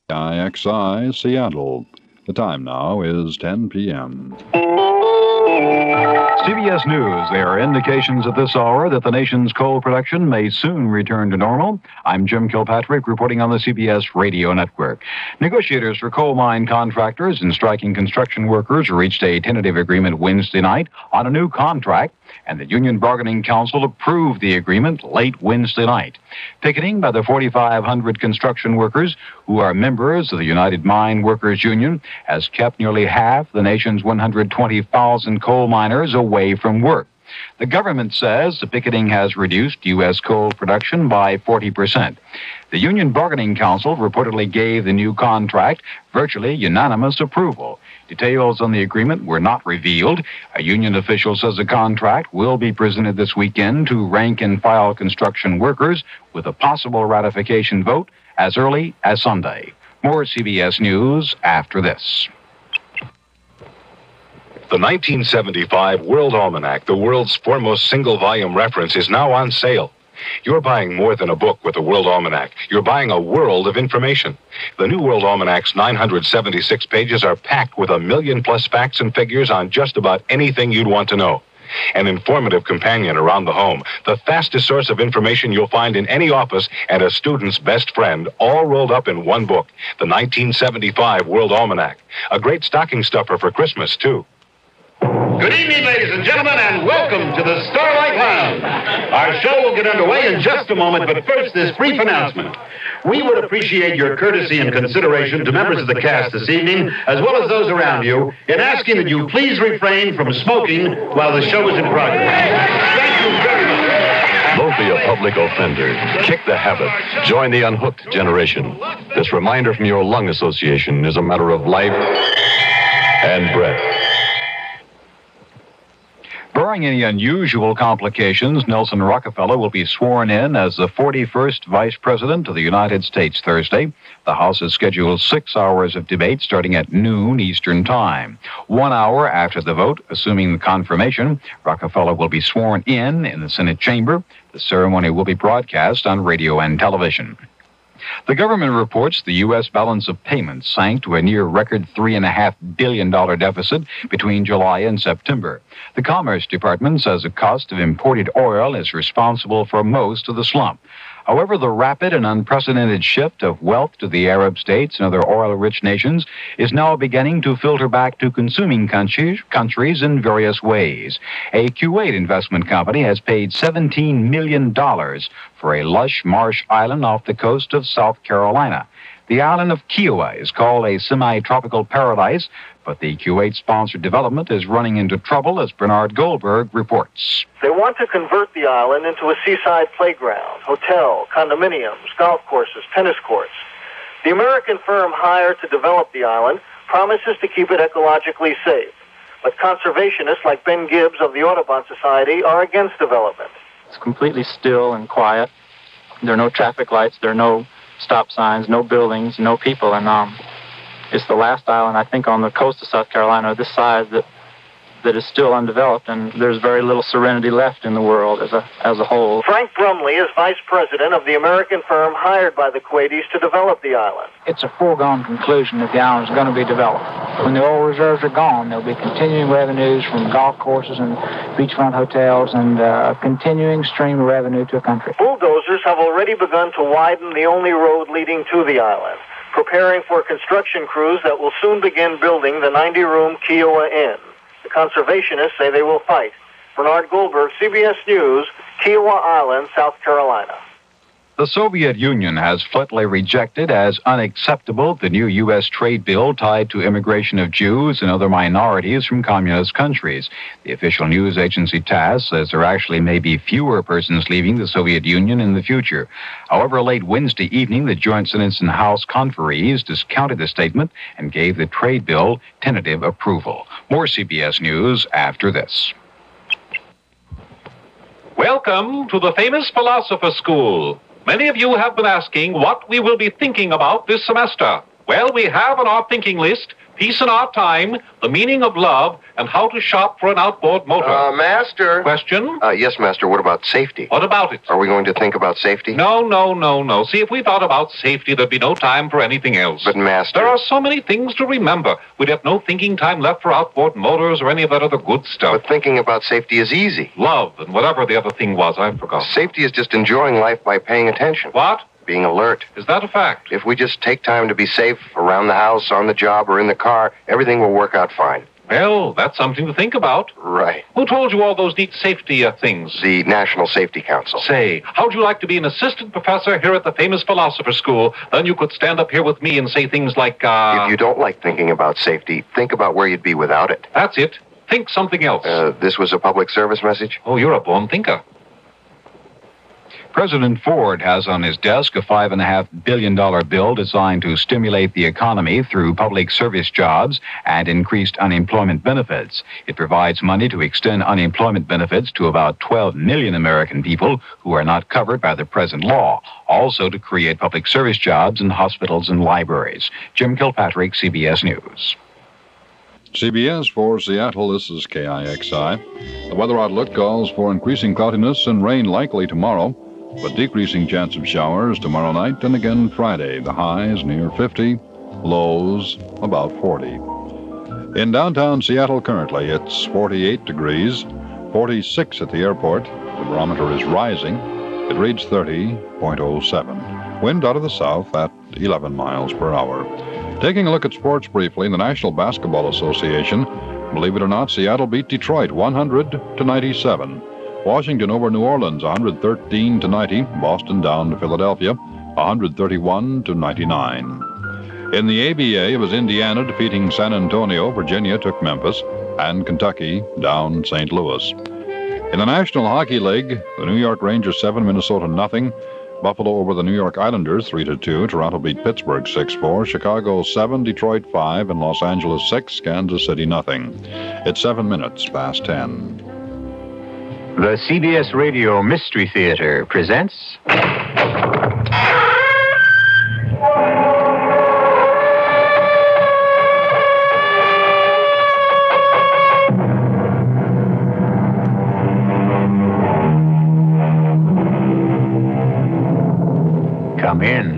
IXI Seattle. The time now is 10 p.m. CBS News. There are indications at this hour that the nation's coal production may soon return to normal. I'm Jim Kilpatrick reporting on the CBS Radio Network. Negotiators for coal mine contractors and striking construction workers reached a tentative agreement Wednesday night on a new contract, and the Union Bargaining Council approved the agreement late Wednesday night. Picketing by the 4,500 construction workers who are members of the United Mine Workers Union has kept nearly half the nation's 120,000 coal miners away from work. The government says the picketing has reduced U.S. coal production by 40%. The Union Bargaining Council reportedly gave the new contract virtually unanimous approval. Details on the agreement were not revealed. A union official says the contract will be presented this weekend to rank-and-file construction workers with a possible ratification vote as early as Sunday. More CBS News after this. The 1975 World Almanac, the world's foremost single-volume reference, is now on sale. You're buying more than a book with the World Almanac. You're buying a world of information. The new World Almanac's 976 pages are packed with 1 million-plus facts and figures on just about anything you'd want to know. An informative companion around the home, the fastest source of information you'll find in any office, and a student's best friend, all rolled up in one book, the 1975 World Almanac. A great stocking stuffer for Christmas, too. Good evening, ladies and gentlemen, and welcome to the Starlight Lounge. Our show will get underway in just a moment, but first, this brief announcement. We would appreciate your courtesy and consideration to members of the cast this evening, as well as those around you, in asking that you please refrain from smoking while the show is in progress. Thank you very much. Don't be a public offender. Kick the habit. Join the unhooked generation. This reminder from your lung association is a matter of life and breath. Barring any unusual complications, Nelson Rockefeller will be sworn in as the 41st Vice President of the United States Thursday. The House has scheduled 6 hours of debate starting at noon Eastern Time. 1 hour after the vote, assuming the confirmation, Rockefeller will be sworn in the Senate chamber. The ceremony will be broadcast on radio and television. The government reports the U.S. balance of payments sank to a near-record $3.5 billion deficit between July and September. The Commerce Department says the cost of imported oil is responsible for most of the slump. However, the rapid and unprecedented shift of wealth to the Arab states and other oil-rich nations is now beginning to filter back to consuming countries in various ways. A Kuwait investment company has paid $17 million for a lush marsh island off the coast of South Carolina. The island of Kiowa is called a semi-tropical paradise, but the Kuwait-sponsored development is running into trouble, as Bernard Goldberg reports. They want to convert the island into a seaside playground, hotel, condominiums, golf courses, tennis courts. The American firm hired to develop the island promises to keep it ecologically safe, but conservationists like Ben Gibbs of the Audubon Society are against development. It's completely still and quiet. There are no traffic lights, there are no stop signs, no buildings, no people, and it's the last island, I think, on the coast of South Carolina, this size, that is still undeveloped, and there's very little serenity left in the world as a whole. Frank Brumley is vice president of the American firm hired by the Kuwaitis to develop the island. It's a foregone conclusion that the island is going to be developed. When the oil reserves are gone, there'll be continuing revenues from golf courses and beachfront hotels and a continuing stream of revenue to a country. Bulldozers have already begun to widen the only road leading to the island, preparing for construction crews that will soon begin building the 90-room Kiowa Inn. The conservationists say they will fight. Bernard Goldberg, CBS News, Kiowa Island, South Carolina. The Soviet Union has flatly rejected as unacceptable the new U.S. trade bill tied to immigration of Jews and other minorities from communist countries. The official news agency TASS says there actually may be fewer persons leaving the Soviet Union in the future. However, late Wednesday evening, the Joint Senate and House conferees discounted the statement and gave the trade bill tentative approval. More CBS News after this. Welcome to the famous Philosopher School. Many of you have been asking what we will be thinking about this semester. Well, we have on our thinking list Peace in Our Time, The Meaning of Love, and How to Shop for an Outboard Motor. Master. Question? Yes, Master. What about safety? What about it? Are we going to think about safety? No. See, if we thought about safety, there'd be no time for anything else. But, Master... There are so many things to remember. We'd have no thinking time left for outboard motors or any of that other good stuff. But thinking about safety is easy. Love and whatever the other thing was, I forgot. Safety is just enjoying life by paying attention. What? Being alert. Is that a fact? If we just take time to be safe around the house, on the job, or in the car, everything will work out fine. Well, that's something to think about. Right. Who told you all those neat safety things? The National Safety Council. Say, how'd you like to be an assistant professor here at the famous Philosopher's School? Then you could stand up here with me and say things like, If you don't like thinking about safety, think about where you'd be without it. That's it. Think something else. This was a public service message? Oh, you're a born thinker. President Ford has on his desk a $5.5 billion bill designed to stimulate the economy through public service jobs and increased unemployment benefits. It provides money to extend unemployment benefits to about 12 million American people who are not covered by the present law, also to create public service jobs in hospitals and libraries. Jim Kilpatrick, CBS News. CBS for Seattle, this is KIXI. The weather outlook calls for increasing cloudiness and rain likely tomorrow, but decreasing chance of showers tomorrow night and again Friday. The highs near 50, lows about 40. In downtown Seattle currently, it's 48 degrees, 46 at the airport. The barometer is rising. It reads 30.07. Wind out of the south at 11 miles per hour. Taking a look at sports briefly, the National Basketball Association, believe it or not, Seattle beat Detroit 100-97. Washington over New Orleans 113-90. Boston down to Philadelphia 131-99. In the ABA, it was Indiana defeating San Antonio. Virginia took Memphis, and Kentucky down St. Louis. In the National Hockey League, the New York Rangers 7, Minnesota nothing. Buffalo over the New York Islanders 3-2. Toronto beat Pittsburgh 6-4. Chicago 7, Detroit 5, and Los Angeles 6, Kansas City nothing. It's 7 minutes past 10. The CBS Radio Mystery Theater presents... Come in.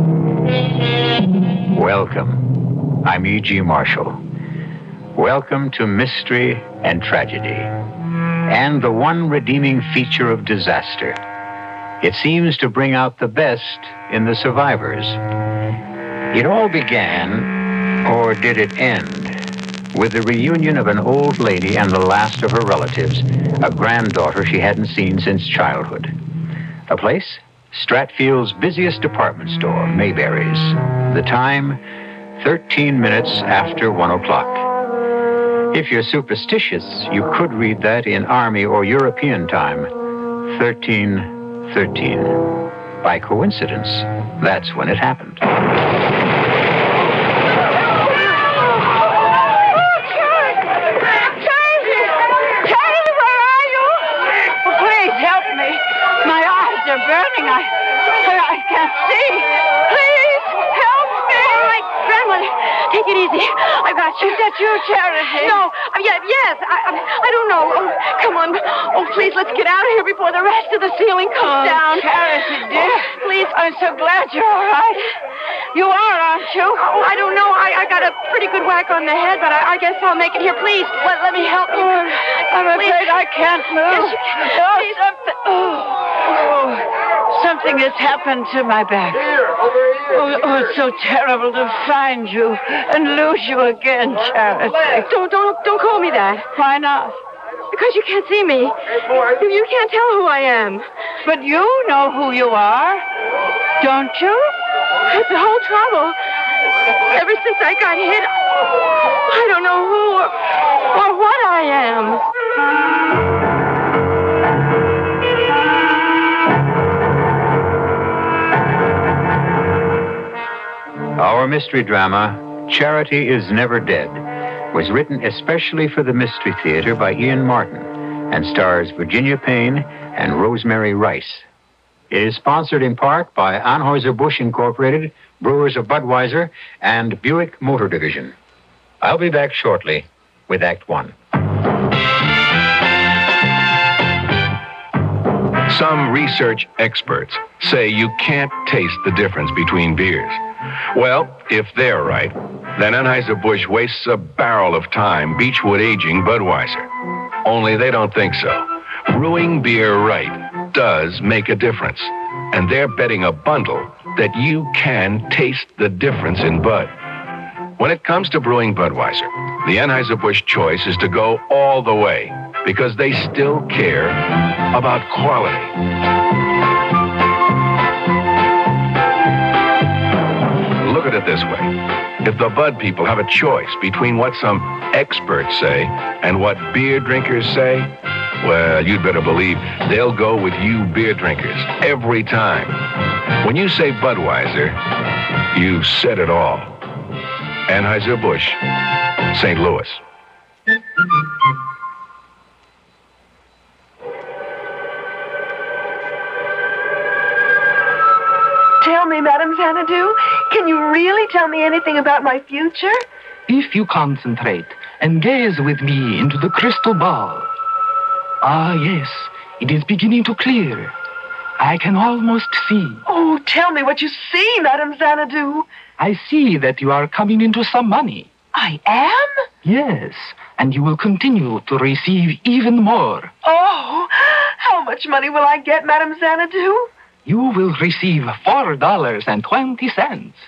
Welcome. I'm E.G. Marshall. Welcome to Mystery and Tragedy. And the one redeeming feature of disaster. It seems to bring out the best in the survivors. It all began, or did it end, with the reunion of an old lady and the last of her relatives, a granddaughter she hadn't seen since childhood. The place? Stratfield's busiest department store, Mayberry's. The time, 13 minutes after 1 o'clock. If you're superstitious, you could read that in Army or European time, 13:13. By coincidence, that's when it happened. Charlie, where are you? Oh, please help me. My eyes are burning. I can't see. Please help me. All right, grandmother, take it easy. I got you. Is that you, Charity? No. Yes. I don't know. Oh, come on. Oh, please, let's get out of here before the rest of the ceiling comes down. Charity, dear. Please. I'm so glad you're all right. You are, aren't you? Oh, I don't know. I got a pretty good whack on the head, but I guess I'll make it here. Please, let me help you. I'm afraid I can't move. Yes, something has happened to my back. Oh, it's so terrible to find you and lose you again, Charity. Don't call me that. Why not? Because you can't see me. You can't tell who I am. But you know who you are, don't you? It's the whole trouble. Ever since I got hit, I don't know who or what I am. Our mystery drama, Charity is Never Dead, was written especially for the Mystery Theater by Ian Martin and stars Virginia Payne and Rosemary Rice. It is sponsored in part by Anheuser-Busch Incorporated, Brewers of Budweiser, and Buick Motor Division. I'll be back shortly with Act One. Some research experts say you can't taste the difference between beers. Well, if they're right, then Anheuser-Busch wastes a barrel of time Beechwood aging Budweiser. Only they don't think so. Brewing beer right does make a difference. And they're betting a bundle that you can taste the difference in Bud. When it comes to brewing Budweiser, the Anheuser-Busch choice is to go all the way because they still care about quality. Look at it this way. If the Bud people have a choice between what some experts say and what beer drinkers say, well, you'd better believe they'll go with you beer drinkers every time. When you say Budweiser, you said it all. Anheuser-Busch, St. Louis. Tell me, Madame Xanadu, can you really tell me anything about my future? If you concentrate and gaze with me into the crystal ball. Ah, yes, it is beginning to clear. I can almost see. Oh, tell me what you see, Madame Xanadu. I see that you are coming into some money. I am? Yes, and you will continue to receive even more. Oh, how much money will I get, Madame Xanadu? You will receive $4.20.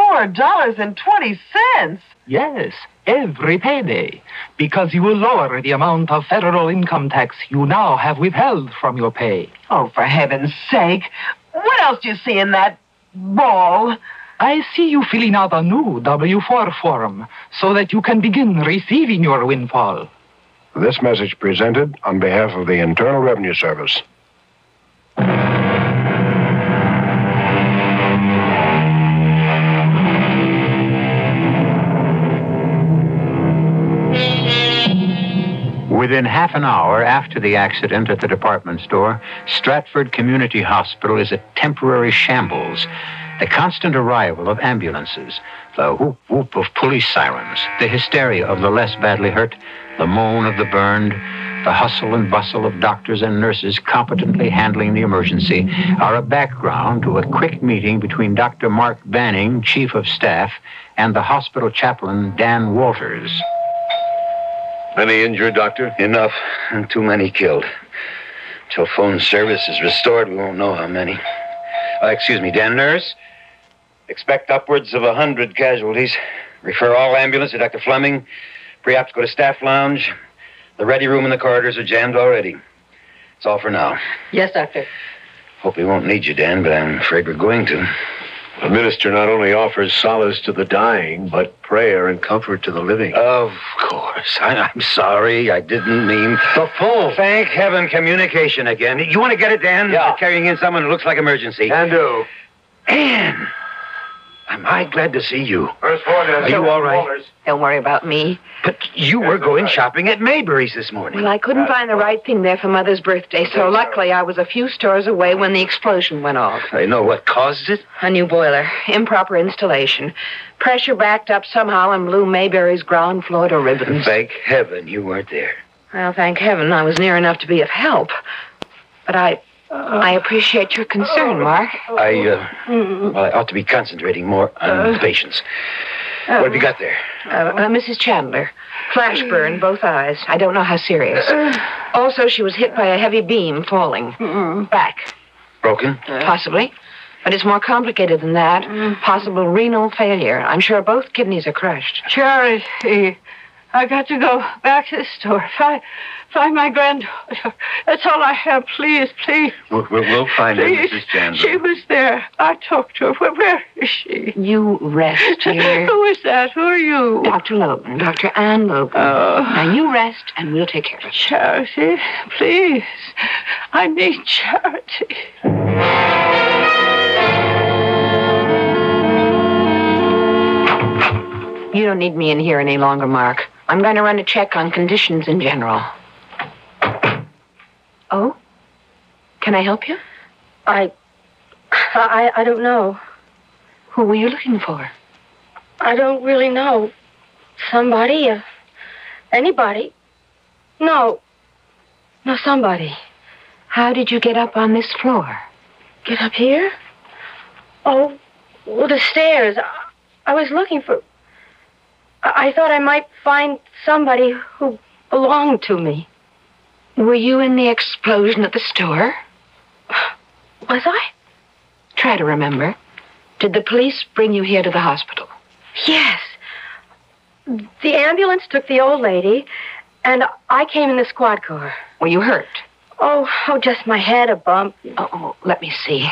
$4.20? Yes, every payday, because you will lower the amount of federal income tax you now have withheld from your pay. Oh, for heaven's sake. What else do you see in that ball? I see you filling out a new W-4 form so that you can begin receiving your windfall. This message presented on behalf of the Internal Revenue Service. Within half an hour after the accident at the department store, Stratford Community Hospital is a temporary shambles. The constant arrival of ambulances, the whoop-whoop of police sirens, the hysteria of the less badly hurt, the moan of the burned, the hustle and bustle of doctors and nurses competently handling the emergency are a background to a quick meeting between Dr. Mark Banning, Chief of Staff, and the hospital chaplain, Dan Walters. Any injured, Doctor? Enough, and too many killed. Till phone service is restored, we won't know how many. Excuse me, Dan, nurse. Expect upwards of 100 casualties. Refer all ambulance to Dr. Fleming. Pre-op to go to staff lounge. The ready room and the corridors are jammed already. That's all for now. Yes, Doctor. Hope we won't need you, Dan, but I'm afraid we're going to. The minister not only offers solace to the dying, but prayer and comfort to the living. Of course. I'm sorry. I didn't mean... The phone. Thank heaven, communication again. You want to get it, Dan? Yeah. Carrying in someone who looks like emergency. Can do. Anne! Am I glad to see you? First floor, Are you all right? Don't worry about me. But you were going shopping at Mayberry's this morning. Well, I couldn't find the right thing there for Mother's birthday, so luckily I was a few stores away when the explosion went off. I know what caused it. A new boiler. Improper installation. Pressure backed up somehow and blew Mayberry's ground floor to ribbons. Thank heaven you weren't there. Well, thank heaven I was near enough to be of help. But I appreciate your concern, Mark. I ought to be concentrating more on patients. What have you got there? Mrs. Chandler. Flash burn, both eyes. I don't know how serious. Also, she was hit by a heavy beam falling. Back. Broken? Possibly. But it's more complicated than that. Possible renal failure. I'm sure both kidneys are crushed. Charity, I got to go back to the store. Find my granddaughter. That's all I have. Please, please. We'll find her, Please. Mrs. Chandler. She was there. I talked to her. Where is she? You rest, dear. Who is that? Who are you? Dr. Logan. Dr. Ann Logan. Oh. Now, you rest, and we'll take care of it. Charity, please. I need Charity. You don't need me in here any longer, Mark. I'm going to run a check on conditions in general. Oh? Can I help you? I don't know. Who were you looking for? I don't really know. somebody, anybody. No, somebody. How did you get up on this floor? Get up here? Oh, well, the stairs. I was looking for... I thought I might find somebody who belonged to me. Were you in the explosion at the store? Was I? Try to remember. Did the police bring you here to the hospital? Yes. The ambulance took the old lady, and I came in the squad car. Were you hurt? Oh, just my head, a bump. Oh, let me see.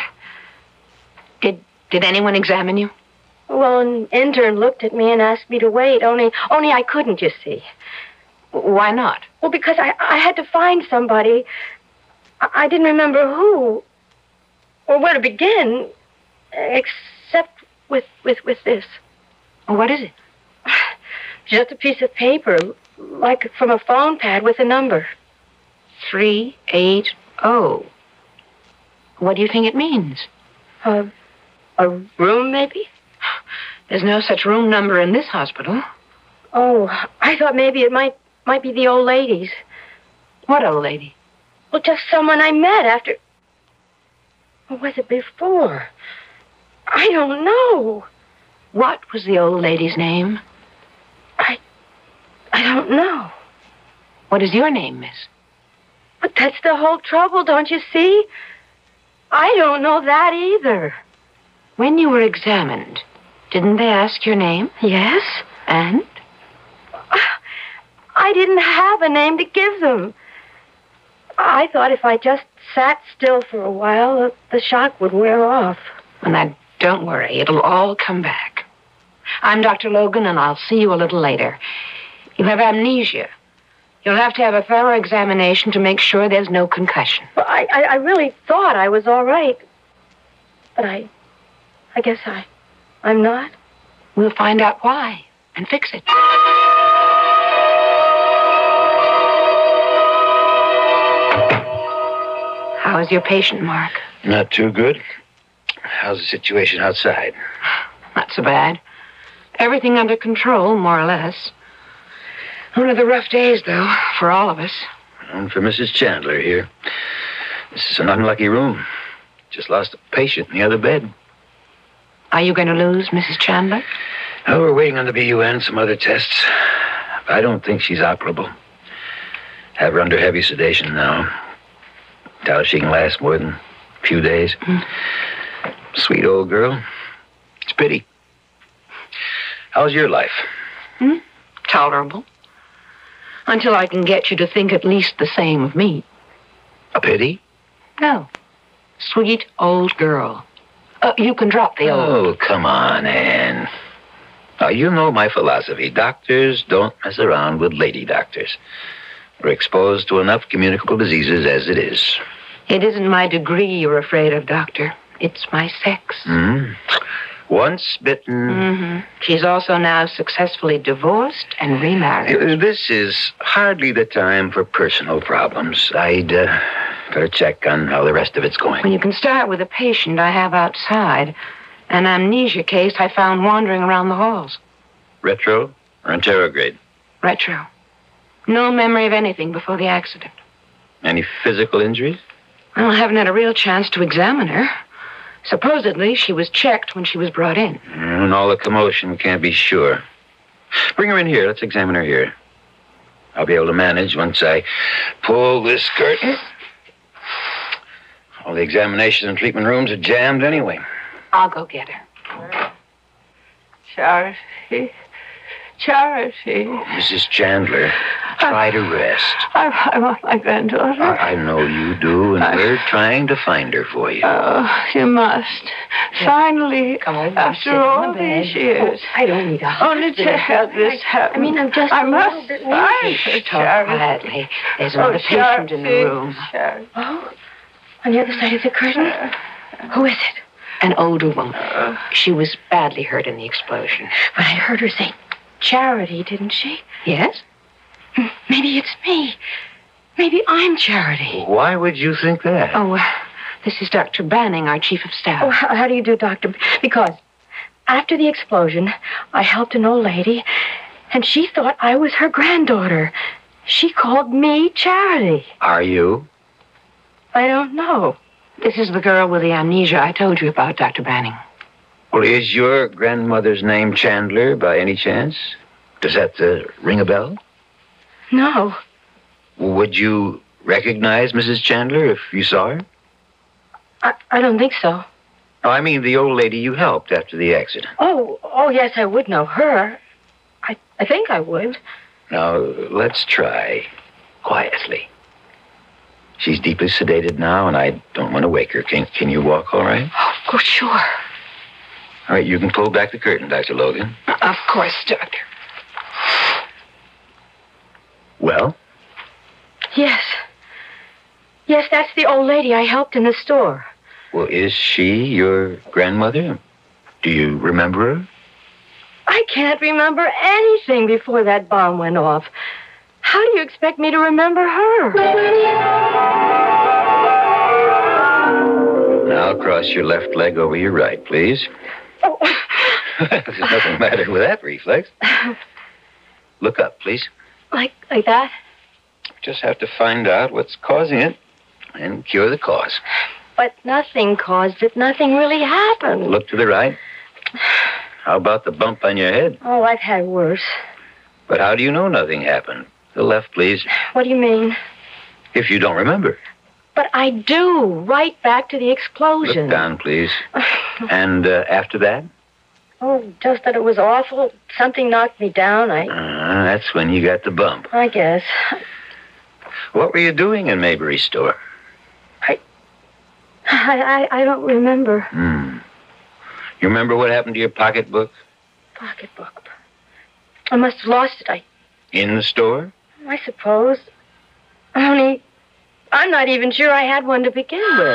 Did anyone examine you? Well, an intern looked at me and asked me to wait, only I couldn't, you see. Why not? Well, because I had to find somebody. I didn't remember who or where to begin, except with this. What is it? Just a piece of paper, like from a phone pad with a number. 380. What do you think it means? A room, maybe? There's no such room number in this hospital. Oh, I thought maybe it might be the old lady's. What old lady? Well, just someone I met after... Or was it before? I don't know. What was the old lady's name? I don't know. What is your name, miss? But that's the whole trouble, don't you see? I don't know that either. When you were examined, didn't they ask your name? Yes. And? I didn't have a name to give them. I thought if I just sat still for a while, the shock would wear off. Well, now, don't worry. It'll all come back. I'm Dr. Logan, and I'll see you a little later. You have amnesia. You'll have to have a thorough examination to make sure there's no concussion. Well, I really thought I was all right. But I guess I'm not. We'll find out why and fix it. How is your patient, Mark? Not too good. How's the situation outside? Not so bad. Everything under control, more or less. One of the rough days, though, for all of us. And for Mrs. Chandler here. This is an unlucky room. Just lost a patient in the other bed. Are you going to lose Mrs. Chandler? Oh, we're waiting on the BUN, some other tests. I don't think she's operable. Have her under heavy sedation now. Doubt she can last more than a few days. Sweet old girl. It's a pity. How's your life? Tolerable. Until I can get you to think at least the same of me. A pity? No. Sweet old girl. You can drop the old. Oh, come on, Anne. Now, you know my philosophy. Doctors don't mess around with lady doctors. We're exposed to enough communicable diseases as it is. It isn't my degree you're afraid of, Doctor. It's my sex. Once bitten. She's also now successfully divorced and remarried. This is hardly the time for personal problems. I'd better check on how the rest of it's going. Well, you can start with a patient I have outside. An amnesia case I found wandering around the halls. Retro or interrograde? Retro. No memory of anything before the accident. Any physical injuries? Well, I haven't had a real chance to examine her. Supposedly, she was checked when she was brought in. And all the commotion, we can't be sure. Bring her in here. Let's examine her here. I'll be able to manage once I pull this curtain. All the examination and treatment rooms are jammed anyway. I'll go get her. Charity. Oh, Mrs. Chandler, try to rest. I want my granddaughter. I know you do, and we're trying to find her for you. Oh, you must. Finally, Come on, after all these years. I don't need a Only to have this happen. I'm just I a must little bit find woozy. her, Talk Charity. quietly. There's another patient in the room. Oh, on the other side of the curtain? Who is it? An older woman. She was badly hurt in the explosion. But I heard her say Charity, didn't she? Yes? Maybe it's me. Maybe I'm Charity. Why would you think that? Oh, this is Dr. Banning, our chief of staff. Oh, how do you do, Doctor? Because after the explosion, I helped an old lady, And she thought I was her granddaughter. She called me Charity. Are you? I don't know. This is the girl with the amnesia I told you about, Dr. Banning. Well, is your grandmother's name Chandler by any chance? Does that ring a bell? No. Would you recognize Mrs. Chandler if you saw her? I don't think so. Oh, I mean the old lady you helped after the accident. Oh, yes, I would know her. I think I would. Now, let's try quietly. She's deeply sedated now, and I don't want to wake her. Can you walk all right? Oh, sure. All right, you can pull back the curtain, Dr. Logan. Of course, Doctor. Well? Yes. Yes, that's the old lady I helped in the store. Well, is she your grandmother? Do you remember her? I can't remember anything before that bomb went off. How do you expect me to remember her? Now cross your left leg over your right, please. Oh. There's nothing matter with that reflex. Look up, please. Like that? Just have to find out what's causing it and cure the cause. But nothing caused it. Nothing really happened. Look to the right. How about the bump on your head? Oh, I've had worse. But how do you know nothing happened? The left, please. What do you mean? If you don't remember. But I do. Right back to the explosion. Look down, please. And after that? Oh, just that it was awful. Something knocked me down. That's when you got the bump. I guess. What were you doing in Maybury's store? I don't remember. You remember what happened to your pocketbook? Pocketbook. I must have lost it. In the store? I suppose. Only, I'm not even sure I had one to begin with.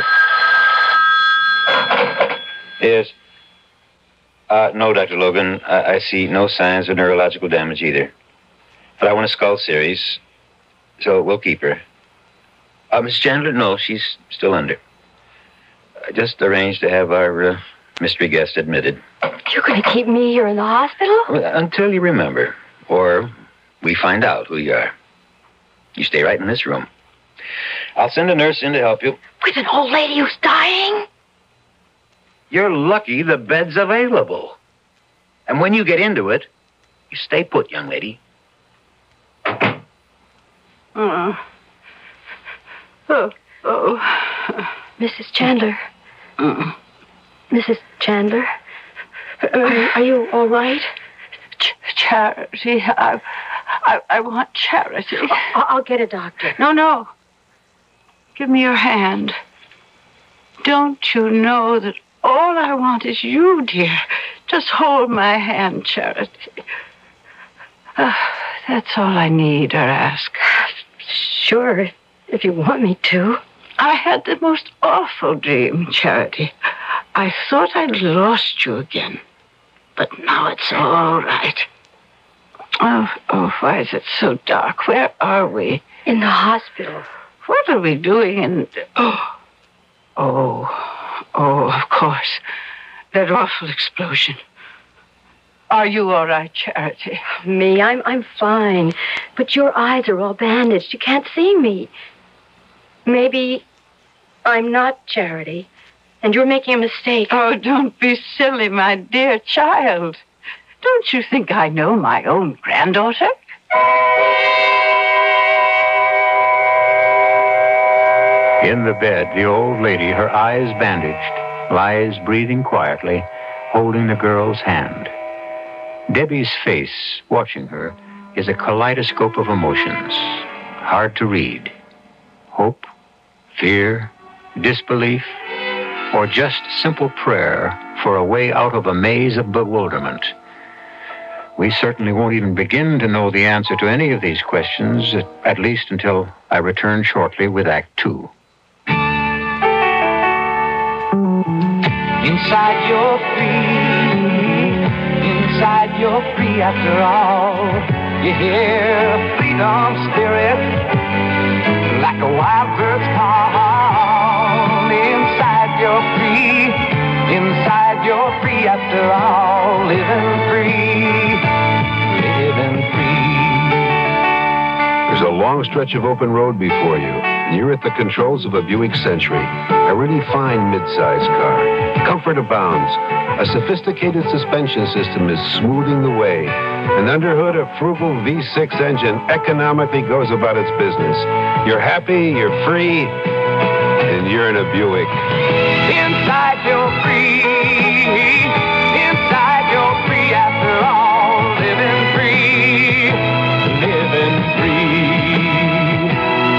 Yes. No, Dr. Logan. I see no signs of neurological damage either. But I want a skull series, so we'll keep her. Miss Chandler? No, she's still under. I just arranged to have our mystery guest admitted. You're going to keep me here in the hospital? Until you remember, or we find out who you are. You stay right in this room. I'll send a nurse in to help you. With an old lady who's dying? You're lucky the bed's available. And when you get into it, you stay put, young lady. Oh. Mrs. Chandler. Mrs. Chandler. Are you all right? Charity. I want Charity. I'll get a doctor. No. Give me your hand. Don't you know that all I want is you, dear? Just hold my hand, Charity. That's all I need or ask. Sure, if you want me to. I had the most awful dream, Charity. I thought I'd lost you again. But now it's all right. Oh, why is it so dark? Where are we? In the hospital. What are we doing in... Oh, of course. That awful explosion. Are you all right, Charity? Me? I'm fine. But your eyes are all bandaged. You can't see me. Maybe I'm not Charity, and you're making a mistake. Oh, don't be silly, my dear child. Don't you think I know my own granddaughter? In the bed, the old lady, her eyes bandaged, lies breathing quietly, holding the girl's hand. Debbie's face, watching her, is a kaleidoscope of emotions, hard to read. Hope, fear, disbelief, or just simple prayer for a way out of a maze of bewilderment. We certainly won't even begin to know the answer to any of these questions, at least until I return shortly with Act 2. Inside you're free, inside you're free after all. You hear freedom spirit like a wild bird's call. Inside you're free, inside you're free after all. Living free, living free. stretch of open road before you, and you're at the controls of a Buick Century, a really fine mid-size car. Comfort abounds. A sophisticated suspension system is smoothing the way. And underhood, a frugal V6 engine economically goes about its business. You're happy, you're free, and you're in a Buick. Inside you're free. Inside you're free after all. Living free. Living free.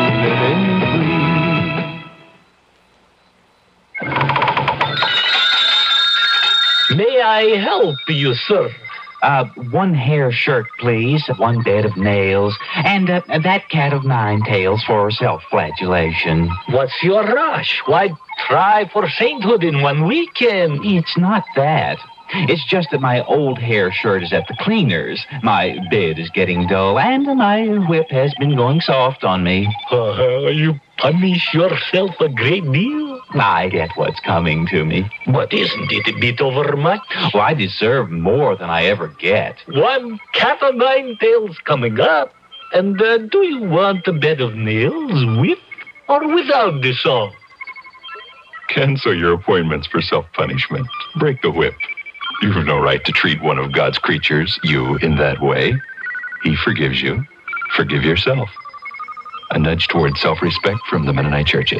Living free. May I help you, sir? One hair shirt, please, one bed of nails, and that cat of nine tails for self-flagellation. What's your rush? Why, try for sainthood in one weekend. It's not that. It's just that my old hair shirt is at the cleaner's. My bed is getting dull, and my whip has been going soft on me. You punish yourself a great deal. I get what's coming to me. But isn't it a bit overmuch? Well, I deserve more than I ever get. One cat of nine tails coming up. And do you want a bed of nails with or without the saw? Cancel your appointments for self-punishment. Break the whip. You have no right to treat one of God's creatures, you, in that way. He forgives you. Forgive yourself. A nudge toward self-respect from the Mennonite churches.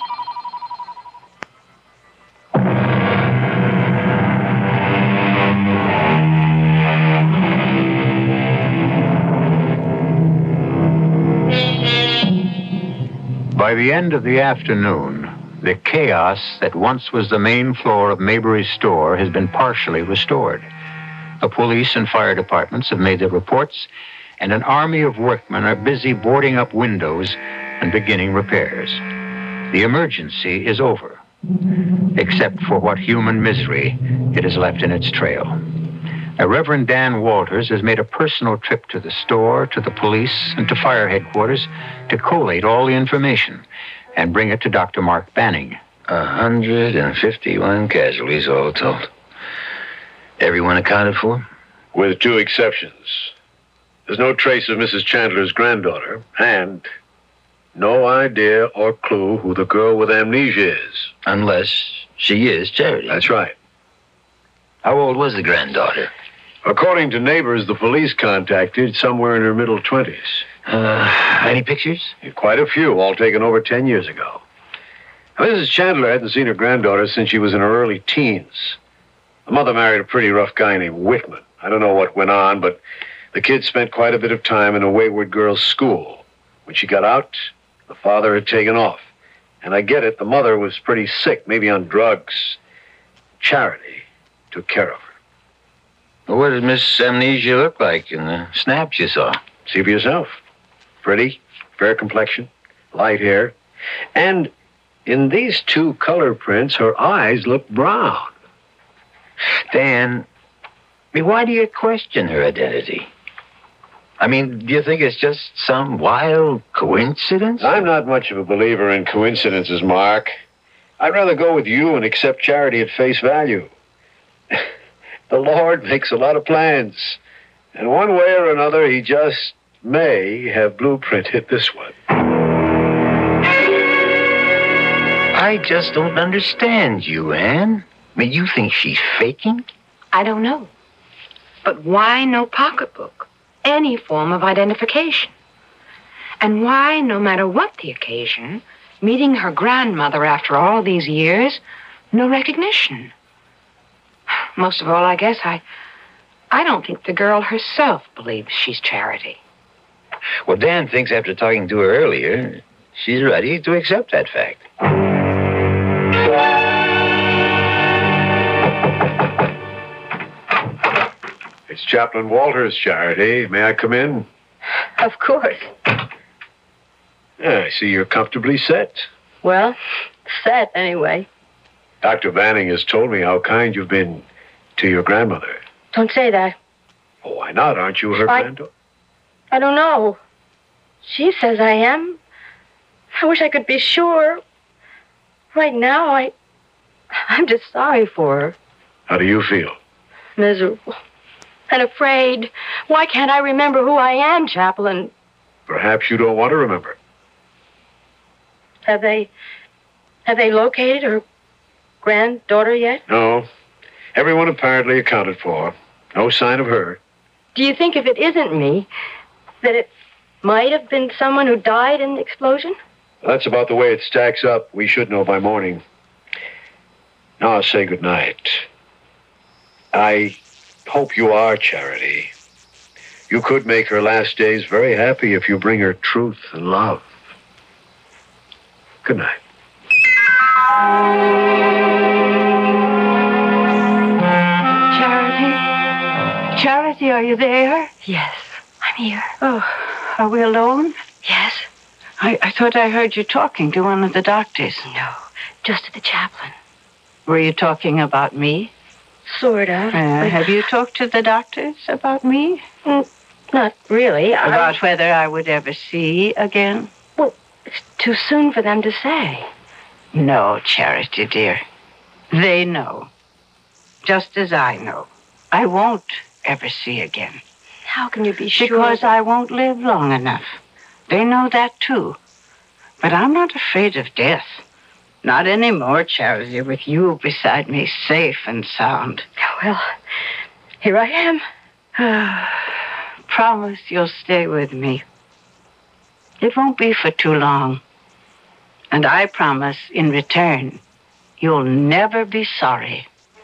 By the end of the afternoon, the chaos that once was the main floor of Maybury's store has been partially restored. The police and fire departments have made their reports, and an army of workmen are busy boarding up windows and beginning repairs. The emergency is over, except for what human misery it has left in its trail. Reverend Dan Walters has made a personal trip to the store, to the police, and to fire headquarters to collate all the information and bring it to Dr. Mark Banning. 151 casualties all told. Everyone accounted for? With two exceptions. There's no trace of Mrs. Chandler's granddaughter, and no idea or clue who the girl with amnesia is. Unless she is Charity. That's right. How old was the granddaughter? According to neighbors the police contacted, somewhere in her middle 20s. Any pictures? Quite a few, all taken over 10 years ago. Mrs. Chandler hadn't seen her granddaughter since she was in her early teens. The mother married a pretty rough guy named Whitman. I don't know what went on, but the kid spent quite a bit of time in a wayward girls' school. When she got out, the father had taken off. And I get it, the mother was pretty sick, maybe on drugs. Charity took care of her. Well, what did Miss Amnesia look like in the snaps you saw? See for yourself. Pretty, fair complexion, light hair. And in these two color prints, her eyes look brown. Dan, why do you question her identity? I mean, do you think it's just some wild coincidence? I'm not much of a believer in coincidences, Mark. I'd rather go with you and accept Charity at face value. The Lord makes a lot of plans. And one way or another, he just may have blueprinted this one. I just don't understand you, Anne. I mean, you think she's faking? I don't know. But why no pocketbook? Any form of identification? And why, no matter what the occasion, meeting her grandmother after all these years, no recognition? Most of all, I guess I don't think the girl herself believes she's Charity. Well, Dan thinks after talking to her earlier, she's ready to accept that fact. It's Chaplain Walters, Charity. May I come in? Of course. I see you're comfortably set. Well, set anyway. Dr. Banning has told me how kind you've been to your grandmother. Don't say that. Oh, why not? Aren't you her granddaughter? I don't know. She says I am. I wish I could be sure. Right now, I'm just sorry for her. How do you feel? Miserable. And afraid. Why can't I remember who I am, Chaplain? Perhaps you don't want to remember. Have they located her granddaughter yet? No. Everyone apparently accounted for. No sign of her. Do you think if it isn't me, that it might have been someone who died in the explosion? That's about the way it stacks up. We should know by morning. Now I'll say good night. I hope you are Charity. You could make her last days very happy if you bring her truth and love. Good night. Charity? Charity, are you there? Yes, I'm here. Oh, are we alone? Yes. I thought I heard you talking to one of the doctors. No, just to the chaplain. Were you talking about me? Sort of. Have you talked to the doctors about me? Not really. About whether I would ever see again? Well, it's too soon for them to say. No, Charity, dear. They know. Just as I know. I won't ever see again. How can you be sure? Because I won't live long enough. They know that, too. But I'm not afraid of death. Not anymore, Charity, with you beside me, safe and sound. Well, here I am. Promise you'll stay with me. It won't be for too long. And I promise, in return, you'll never be sorry.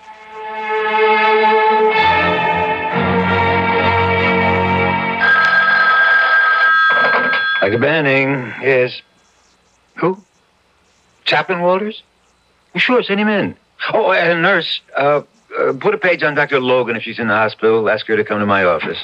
Dr. Banning, yes. Who? Chaplain Walters? Sure, send him in. Oh, and nurse, put a page on Dr. Logan if she's in the hospital. Ask her to come to my office.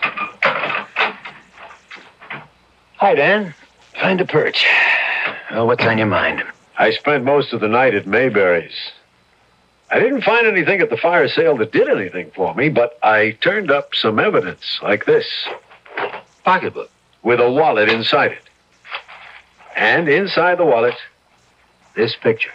Hi, Dan. Find a perch. Oh, what's on your mind? I spent most of the night at Mayberry's. I didn't find anything at the fire sale that did anything for me, but I turned up some evidence like this. Pocketbook. With a wallet inside it. And inside the wallet, this picture.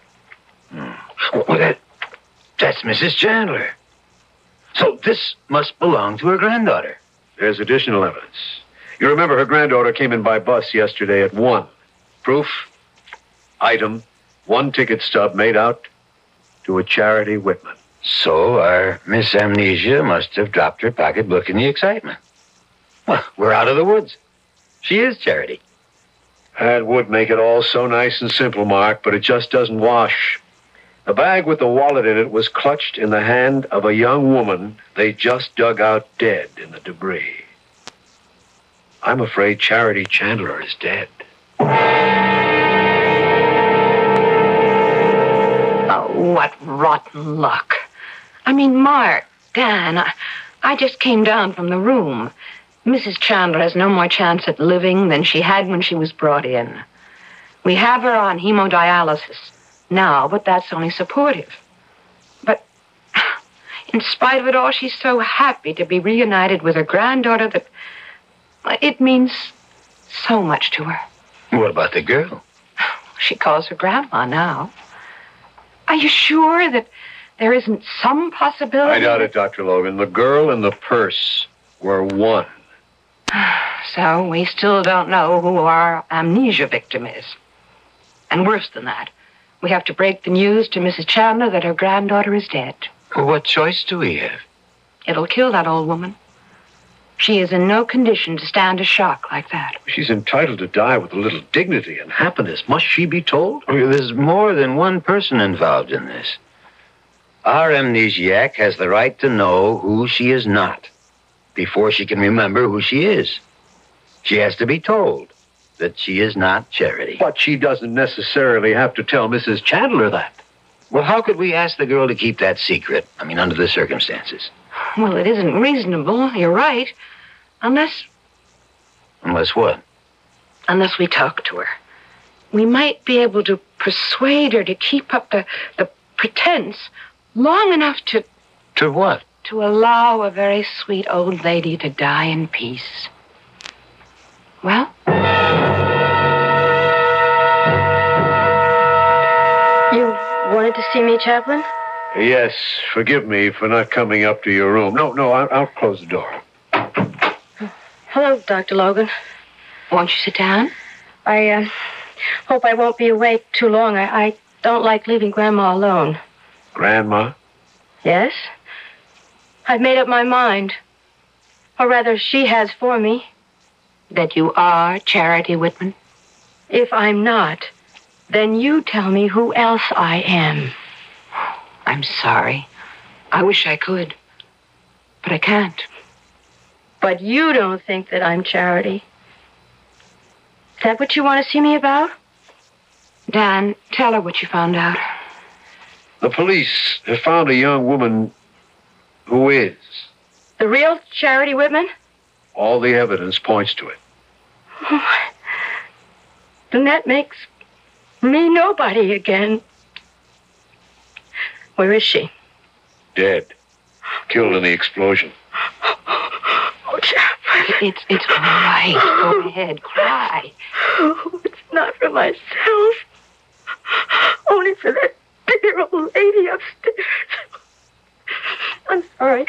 Well, that's Mrs. Chandler. So this must belong to her granddaughter. There's additional evidence. You remember her granddaughter came in by bus yesterday at 1. Proof, item, 1 ticket stub made out to a Charity Whitman. So our Miss Amnesia must have dropped her pocketbook in the excitement. Well, we're out of the woods. She is Charity. That would make it all so nice and simple, Mark, but it just doesn't wash. The bag with the wallet in it was clutched in the hand of a young woman they just dug out dead in the debris. I'm afraid Charity Chandler is dead. Oh, what rotten luck. I mean, Mark, Dan, I just came down from the room. Mrs. Chandler has no more chance at living than she had when she was brought in. We have her on hemodialysis now, but that's only supportive. But in spite of it all, she's so happy to be reunited with her granddaughter that it means so much to her. What about the girl? She calls her grandma now. Are you sure that there isn't some possibility? I doubt it, Dr. Logan. The girl and the purse were one. So we still don't know who our amnesia victim is. And worse than that, we have to break the news to Mrs. Chandler that her granddaughter is dead. Well, what choice do we have? It'll kill that old woman. She is in no condition to stand a shock like that. She's entitled to die with a little dignity and happiness. Must she be told? There's more than one person involved in this. Our amnesiac has the right to know who she is not before she can remember who she is. She has to be told that she is not Charity. But she doesn't necessarily have to tell Mrs. Chandler that. Well, how could we ask the girl to keep that secret? I mean, under the circumstances. Well, it isn't reasonable. You're right. Unless what? Unless we talk to her. We might be able to persuade her to keep up the pretense long enough to... To what? To allow a very sweet old lady to die in peace. Well? You wanted to see me, Chaplain? Yes, forgive me for not coming up to your room. No, I'll close the door. Hello, Dr. Logan. Won't you sit down? I hope I won't be awake too long. I don't like leaving Grandma alone. Grandma? Yes? I've made up my mind. Or rather, she has for me. That you are Charity Whitman? If I'm not, then you tell me who else I am. I'm sorry. I wish I could. But I can't. But you don't think that I'm Charity. Is that what you want to see me about? Dan, tell her what you found out. The police have found a young woman who is. The real Charity Whitman? All the evidence points to it. Oh, then that makes me nobody again. Where is she? Dead. Killed in the explosion. Oh, Charity. It's all right. Go ahead, cry. Oh, it's not for myself. Only for that dear old lady upstairs. I'm sorry.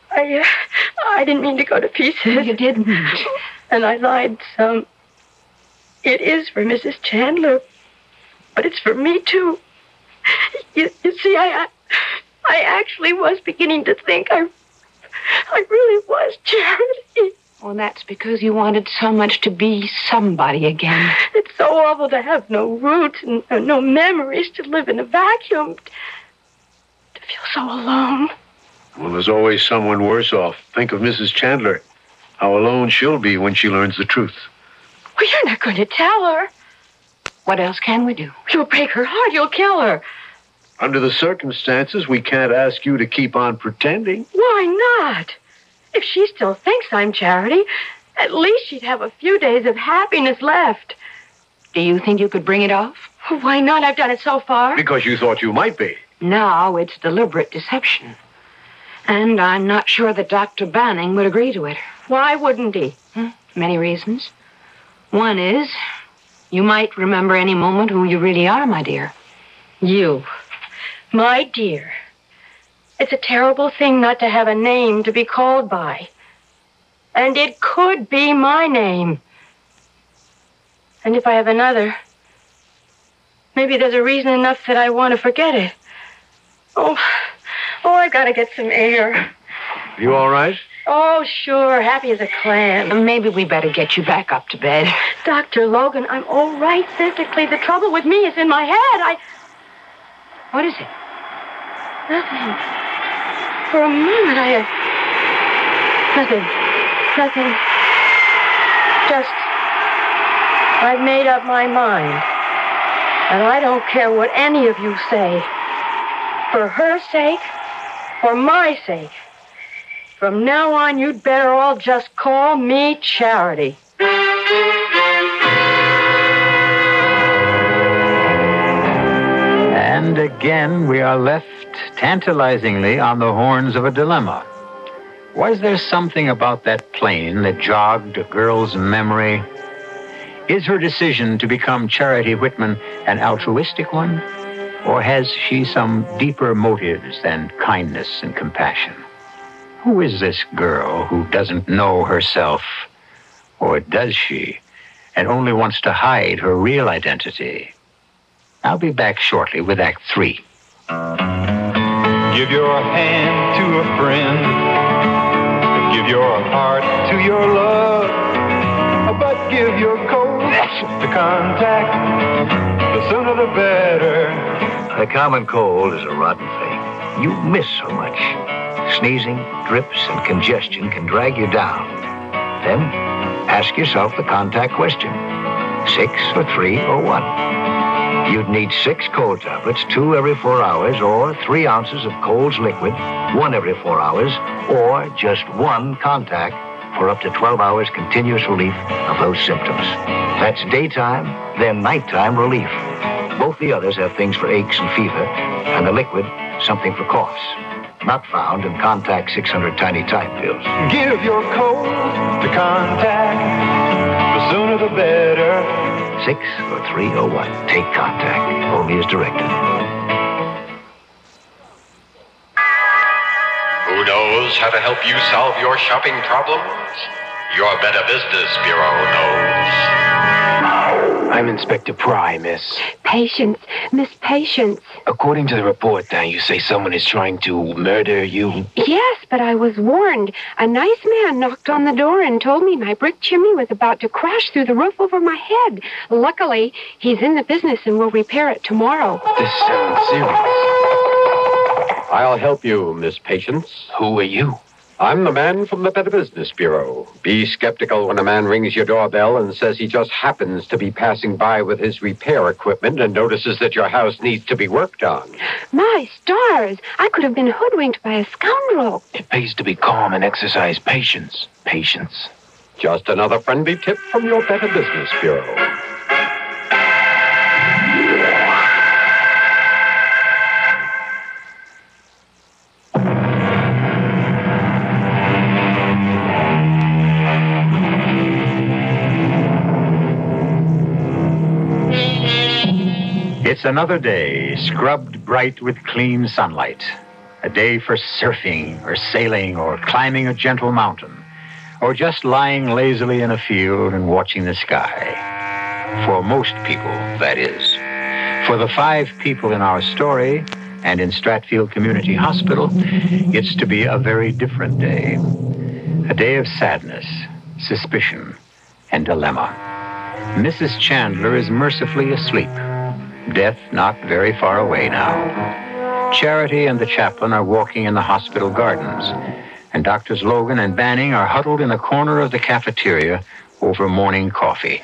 I didn't mean to go to pieces. You didn't. And I lied some. It is for Mrs. Chandler, but it's for me, too. You see, I actually was beginning to think I really was Charity. Well, that's because you wanted so much to be somebody again. It's so awful to have no roots and no memories, to live in a vacuum, to feel so alone. Well, there's always someone worse off. Think of Mrs. Chandler. How alone she'll be when she learns the truth. Well, you're not going to tell her. What else can we do? You'll break her heart. You'll kill her. Under the circumstances, we can't ask you to keep on pretending. Why not? If she still thinks I'm Charity, at least she'd have a few days of happiness left. Do you think you could bring it off? Why not? I've done it so far. Because you thought you might be. Now it's deliberate deception. And I'm not sure that Dr. Banning would agree to it. Why wouldn't he? Many reasons. One is, you might remember any moment who you really are, my dear. You. My dear. It's a terrible thing not to have a name to be called by. And it could be my name. And if I have another, maybe there's a reason enough that I want to forget it. Oh, I've got to get some air. You all right? Oh, sure. Happy as a clam. Maybe we better get you back up to bed. Dr. Logan, I'm all right physically. The trouble with me is in my head. What is it? Nothing. For a moment, I had... Nothing. Just... I've made up my mind. And I don't care what any of you say. For her sake, for my sake. From now on, you'd better all just call me Charity. And again, we are left tantalizingly on the horns of a dilemma. Was there something about that plane that jogged a girl's memory? Is her decision to become Charity Whitman an altruistic one? Or has she some deeper motives than kindness and compassion? Who is this girl who doesn't know herself? Or does she, and only wants to hide her real identity? I'll be back shortly with Act 3. Give your hand to a friend. Give your heart to your love. But give your coat to contact. The sooner the better. The common cold is a rotten thing. You miss so much. Sneezing, drips, and congestion can drag you down. Then ask yourself the contact question. 6 or 3 or 1. You'd need 6 cold tablets, 2 every 4 hours, or 3 ounces of Cold's liquid, 1 every 4 hours, or just 1 contact for up to 12 hours continuous relief of those symptoms. That's daytime, then nighttime relief. Both the others have things for aches and fever, and the liquid, something for coughs. Not found in Contact 600 Tiny Type pills. Give your coat to contact. The sooner the better. 6 or 3 or 1. Take Contact. Only as directed. Who knows how to help you solve your shopping problems? Your Better Business Bureau knows. I'm Inspector Pry, miss. Patience, Miss Patience. According to the report, you say someone is trying to murder you. Yes, but I was warned. A nice man knocked on the door and told me my brick chimney was about to crash through the roof over my head. Luckily, he's in the business and will repair it tomorrow. This sounds serious. I'll help you, Miss Patience. Who are you? I'm the man from the Better Business Bureau. Be skeptical when a man rings your doorbell and says he just happens to be passing by with his repair equipment and notices that your house needs to be worked on. My stars! I could have been hoodwinked by a scoundrel. It pays to be calm and exercise patience. Patience. Just another friendly tip from your Better Business Bureau. It's another day, scrubbed bright with clean sunlight. A day for surfing or sailing or climbing a gentle mountain, or just lying lazily in a field and watching the sky. For most people, that is. For the 5 people in our story and in Stratfield Community Hospital, it's to be a very different day. A day of sadness, suspicion, and dilemma. Mrs. Chandler is mercifully asleep. Death not very far away now. Charity and the chaplain are walking in the hospital gardens, and Doctors Logan and Banning are huddled in a corner of the cafeteria over morning coffee.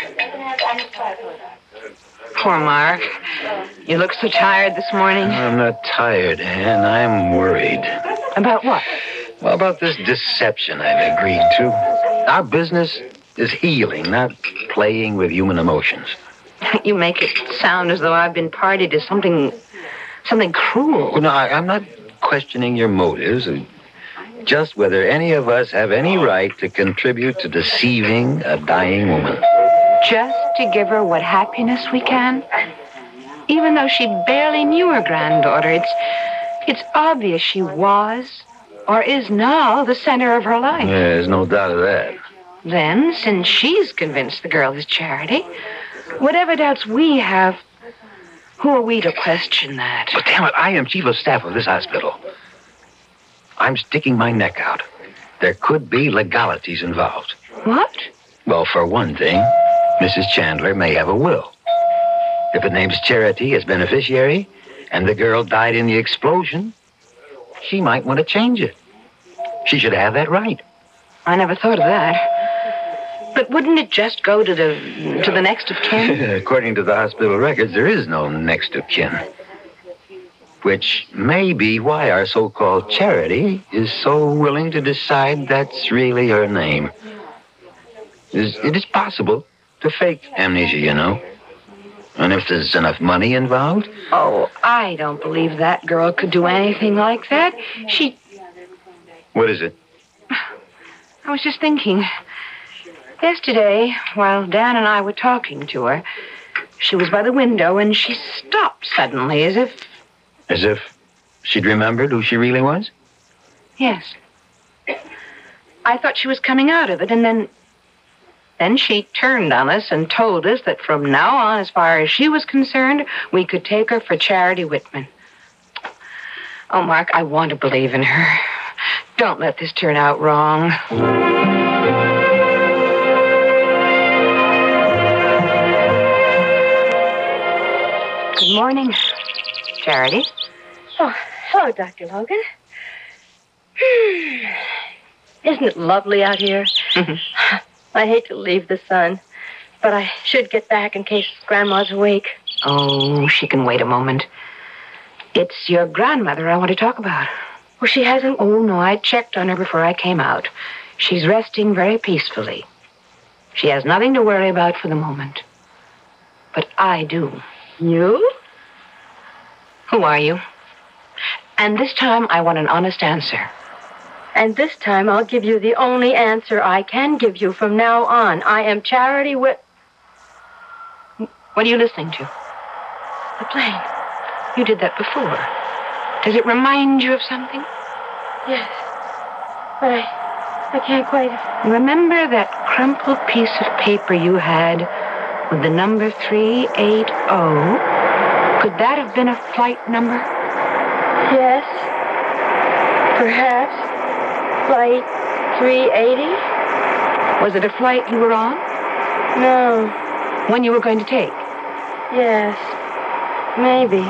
Poor Mark. You look so tired this morning. I'm not tired, Anne. I'm worried. About what? Well, about this deception I've agreed to. Our business is healing, not playing with human emotions. You make it sound as though I've been party to something cruel. Well, no, I'm not questioning your motives. Just whether any of us have any right to contribute to deceiving a dying woman. Just to give her what happiness we can? Even though she barely knew her granddaughter, it's obvious she was, or is now, the center of her life. Yeah, there's no doubt of that. Then, since she's convinced the girl is Charity, whatever doubts we have, who are we to question that? But damn it, I am chief of staff of this hospital. I'm sticking my neck out. There could be legalities involved. What? Well, for one thing, Mrs. Chandler may have a will. If it names Charity as beneficiary, and the girl died in the explosion, she might want to change it. She should have that right. I never thought of that. But wouldn't it just go to the next of kin? According to the hospital records, there is no next of kin. Which may be why our so-called Charity is so willing to decide that's really her name. It is possible to fake amnesia, you know. And if there's enough money involved... Oh, I don't believe that girl could do anything like that. What is it? I was just thinking. Yesterday, while Dan and I were talking to her, she was by the window and she stopped suddenly as if... As if she'd remembered who she really was? Yes. I thought she was coming out of it, and then she turned on us and told us that from now on, as far as she was concerned, we could take her for Charity Whitman. Oh, Mark, I want to believe in her. Don't let this turn out wrong. Good morning, Charity. Oh, hello, Dr. Logan. Isn't it lovely out here? I hate to leave the sun, but I should get back in case Grandma's awake. Oh, she can wait a moment. It's your grandmother I want to talk about. Well, she hasn't... Oh, no, I checked on her before I came out. She's resting very peacefully. She has nothing to worry about for the moment. But I do. You? Who are you? And this time, I want an honest answer. And this time, I'll give you the only answer I can give you from now on. I am Charity What are you listening to? The plane. You did that before. Does it remind you of something? Yes. But I can't quite. Remember that crumpled piece of paper you had with the number 380? Could that have been a flight number? Yes. Perhaps. Flight 380? Was it a flight you were on? No. One you were going to take? Yes. Maybe.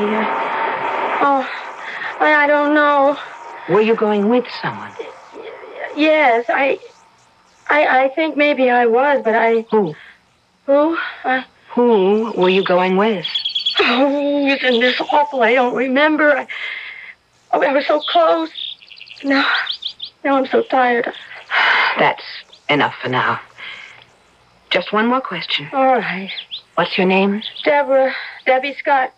I don't know. Were you going with someone? Yes, I think maybe I was, but I... Who? Who? Who were you going with? Oh, isn't this awful? I don't remember. I was so close. Now I'm so tired. That's enough for now. Just one more question. All right. What's your name? Debbie Scott.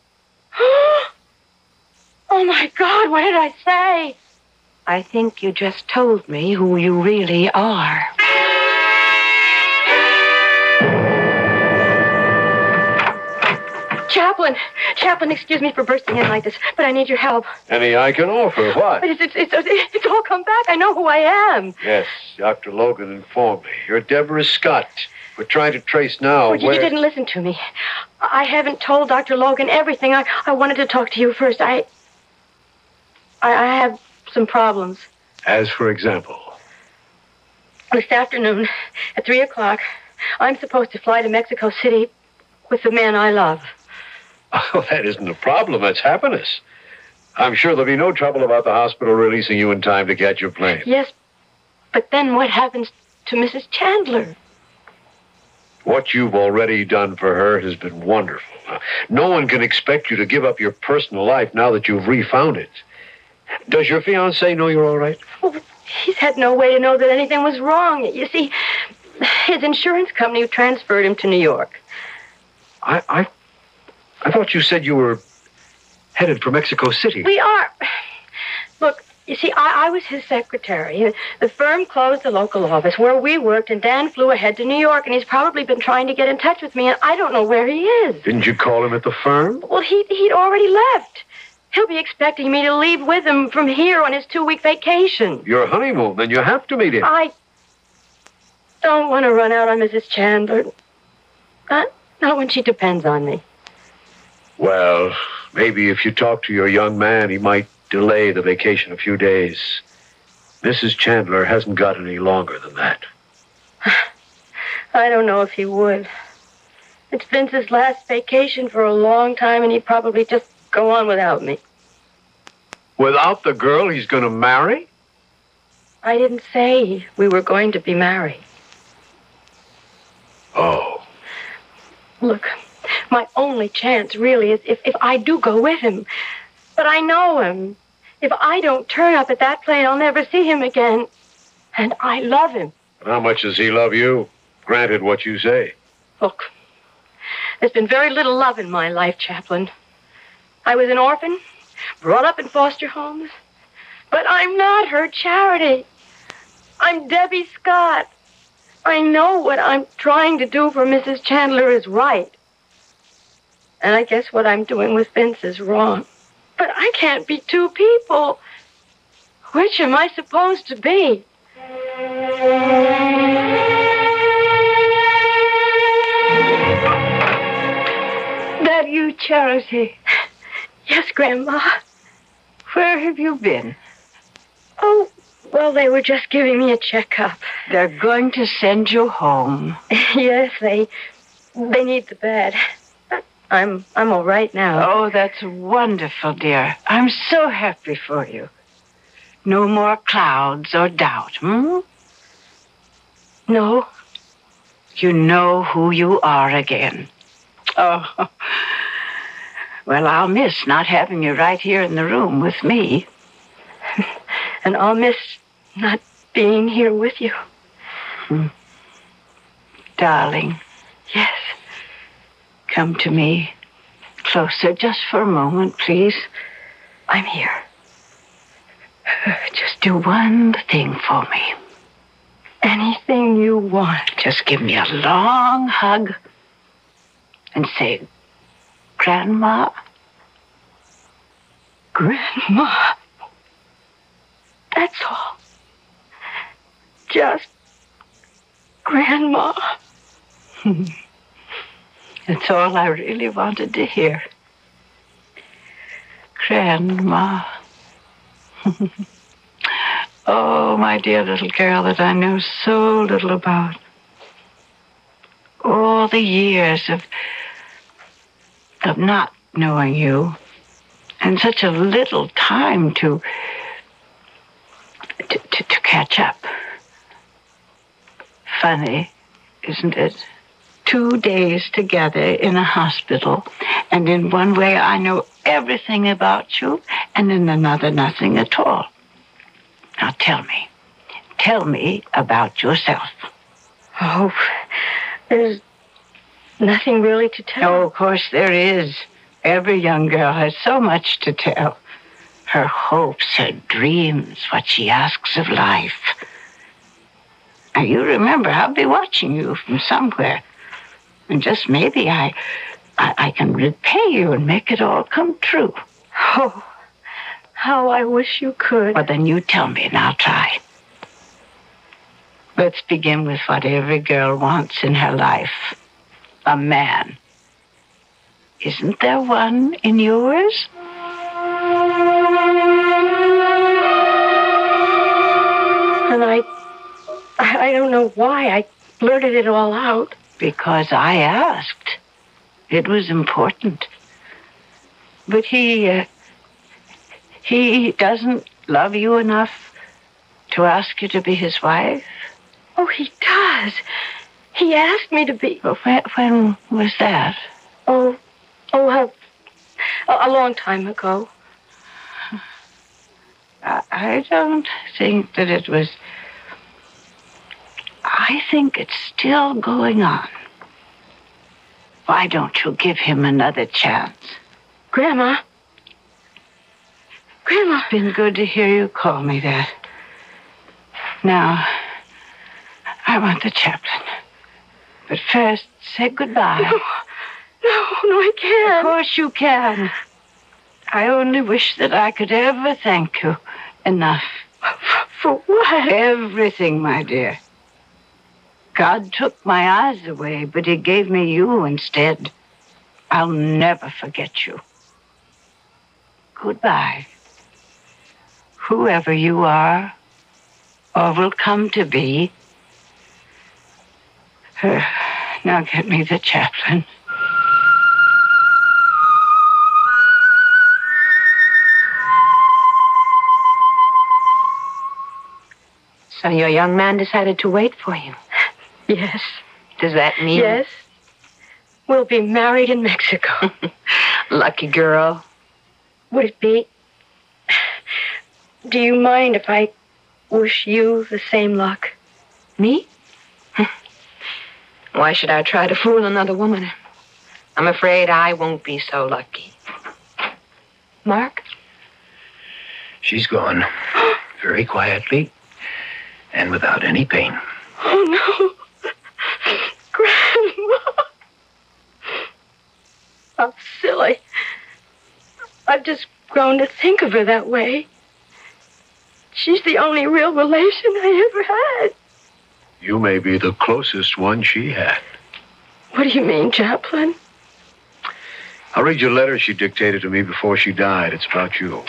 Oh, my God, what did I say? I think you just told me who you really are. Chaplain, excuse me for bursting in like this, but I need your help. Any I can offer. What? It's all come back. I know who I am. Yes, Dr. Logan informed me. You're Deborah Scott. We're trying to trace now You didn't listen to me. I haven't told Dr. Logan everything. I wanted to talk to you first. I have some problems. As for example? This afternoon, at 3 o'clock, I'm supposed to fly to Mexico City with the man I love. Oh, that isn't a problem. That's happiness. I'm sure there'll be no trouble about the hospital releasing you in time to catch your plane. Yes, but then what happens to Mrs. Chandler? What you've already done for her has been wonderful. No one can expect you to give up your personal life now that you've refound it. Does your fiancé know you're all right? Well, he's had no way to know that anything was wrong. You see, his insurance company transferred him to New York. I thought you said you were headed for Mexico City. We are. Look, you see, I was his secretary. The firm closed the local office where we worked, and Dan flew ahead to New York, and he's probably been trying to get in touch with me, and I don't know where he is. Didn't you call him at the firm? Well, he'd already left. He'll be expecting me to leave with him from here on his 2-week vacation. Your honeymoon, then you have to meet him. I don't want to run out on Mrs. Chandler. Not when she depends on me. Well, maybe if you talk to your young man, he might delay the vacation a few days. Mrs. Chandler hasn't got any longer than that. I don't know if he would. It's Vince's last vacation for a long time, and he'd probably just go on without me. Without the girl he's going to marry? I didn't say we were going to be married. Oh. Look, my only chance, really, is if I do go with him. But I know him. If I don't turn up at that plane, I'll never see him again. And I love him. And how much does he love you? Granted what you say. Look, there's been very little love in my life, Chaplain. I was an orphan, brought up in foster homes. But I'm not her Charity. I'm Debbie Scott. I know what I'm trying to do for Mrs. Chandler is right. And I guess what I'm doing with Vince is wrong. But I can't be two people. Which am I supposed to be? That you, Charity? Yes, Grandma. Where have you been? Oh, well, they were just giving me a checkup. They're going to send you home. Yes, they need the bed. I'm all right now. Oh, that's wonderful, dear. I'm so happy for you. No more clouds or doubt, No. You know who you are again. Oh, well, I'll miss not having you right here in the room with me. And I'll miss not being here with you. Darling. Yes. Come to me. Closer, just for a moment, please. I'm here. Just do one thing for me. Anything you want. Just give me a long hug and say, Grandma. Grandma. That's all. just Grandma. That's all I really wanted to hear. Grandma. Oh, my dear little girl that I know so little about. All the years of not knowing you, and such a little time to catch up. Funny, isn't it? 2 days together in a hospital, and in one way I know everything about you, and in another nothing at all. Now tell me about yourself. Oh, there's nothing really to tell. Oh, of course there is. Every young girl has so much to tell. Her hopes, her dreams, what she asks of life. Now, you remember, I'll be watching you from somewhere. And just maybe I can repay you and make it all come true. Oh, how I wish you could. Well, then you tell me and I'll try. Let's begin with what every girl wants in her life. A man. Isn't there one in yours? And I don't know why I blurted it all out. Because I asked. It was important. But he doesn't love you enough to ask you to be his wife? Oh, he does. He asked me to be... When was that? A long time ago. I don't think that it was... I think it's still going on. Why don't you give him another chance? Grandma. It's been good to hear you call me that. Now, I want the chaplain. But first, say goodbye. No, I can't. Of course you can. I only wish that I could ever thank you enough. For what? Everything, my dear. God took my eyes away, but he gave me you instead. I'll never forget you. Goodbye. Whoever you are, or will come to be. Now get me the chaplain. So your young man decided to wait for you? Yes. Does that mean? Yes. We'll be married in Mexico. Lucky girl. Would it be... Do you mind if I wish you the same luck? Me? Why should I try to fool another woman? I'm afraid I won't be so lucky. Mark? She's gone. Very quietly and without any pain. Oh, no. Grandma. How silly. I've just grown to think of her that way. She's the only real relation I ever had. You may be the closest one she had. What do you mean, Chaplain? I'll read you a letter she dictated to me before she died. It's about you.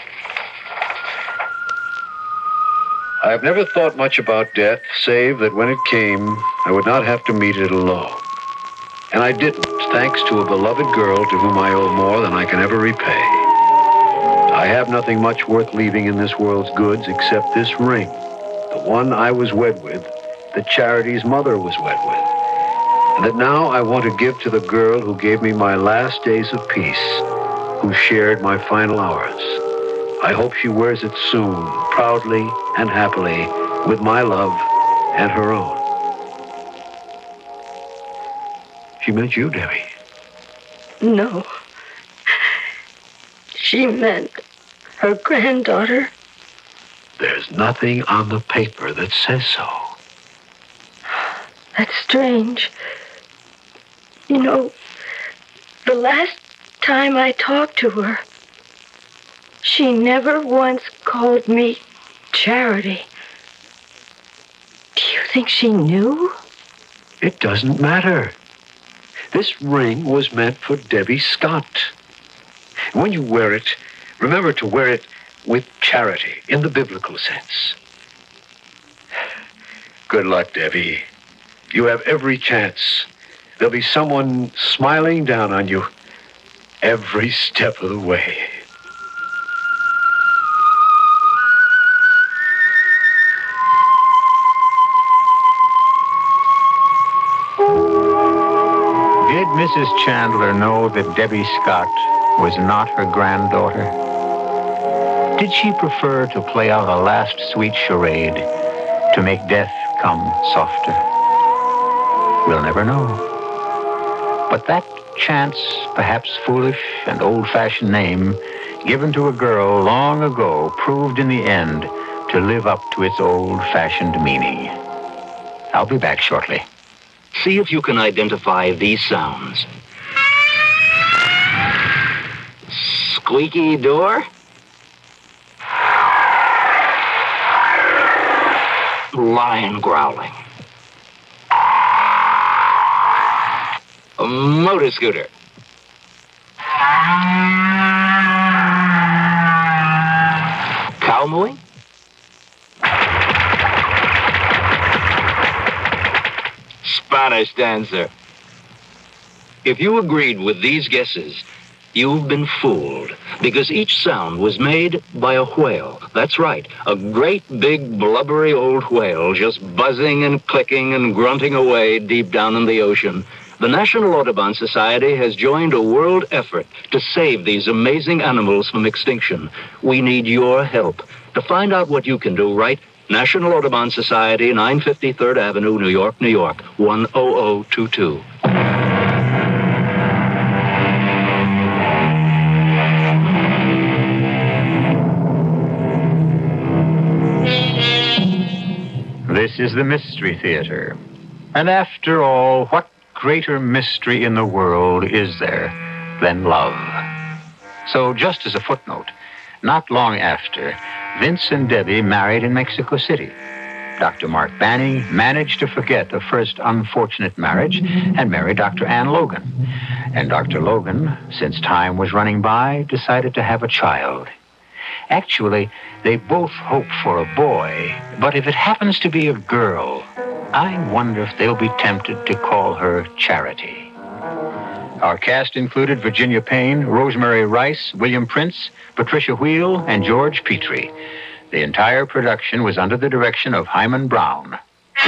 I have never thought much about death, save that when it came, I would not have to meet it alone. And I didn't, thanks to a beloved girl to whom I owe more than I can ever repay. I have nothing much worth leaving in this world's goods except this ring, the one I was wed with, that Charity's mother was wed with, and that now I want to give to the girl who gave me my last days of peace, who shared my final hours. I hope she wears it soon, proudly and happily, with my love and her own. She meant you, Debbie. No. She meant her granddaughter. There's nothing on the paper that says so. That's strange. You know, the last time I talked to her, she never once called me Charity. think she knew? It doesn't matter. This ring was meant for Debbie Scott. When you wear it, remember to wear it with charity, in the biblical sense. Good luck, Debbie. You have every chance. There'll be someone smiling down on you every step of the way. Did Mrs. Chandler know that Debbie Scott was not her granddaughter? Did she prefer to play out a last sweet charade to make death come softer? We'll never know. But that chance, perhaps foolish and old-fashioned name given to a girl long ago proved in the end to live up to its old-fashioned meaning. I'll be back shortly. See if you can identify these sounds. Squeaky door. Lion growling. A motor scooter. Cow mooing. Spanish dancer. If you agreed with these guesses, you've been fooled, because each sound was made by a whale. That's right, a great big blubbery old whale just buzzing and clicking and grunting away deep down in the ocean. The National Audubon Society has joined a world effort to save these amazing animals from extinction. We need your help. To find out what you can do, write National Audubon Society, 950 3rd Avenue, New York, New York, 10022. This is the Mystery Theater. And after all, what greater mystery in the world is there than love? So just as a footnote, not long after, Vince and Debbie married in Mexico City. Dr. Mark Banning managed to forget a first unfortunate marriage and marry Dr. Ann Logan. And Dr. Logan, since time was running by, decided to have a child. Actually, they both hope for a boy, but if it happens to be a girl, I wonder if they'll be tempted to call her Charity. Our cast included Virginia Payne, Rosemary Rice, William Prince, Patricia Wheel, and George Petrie. The entire production was under the direction of Hyman Brown.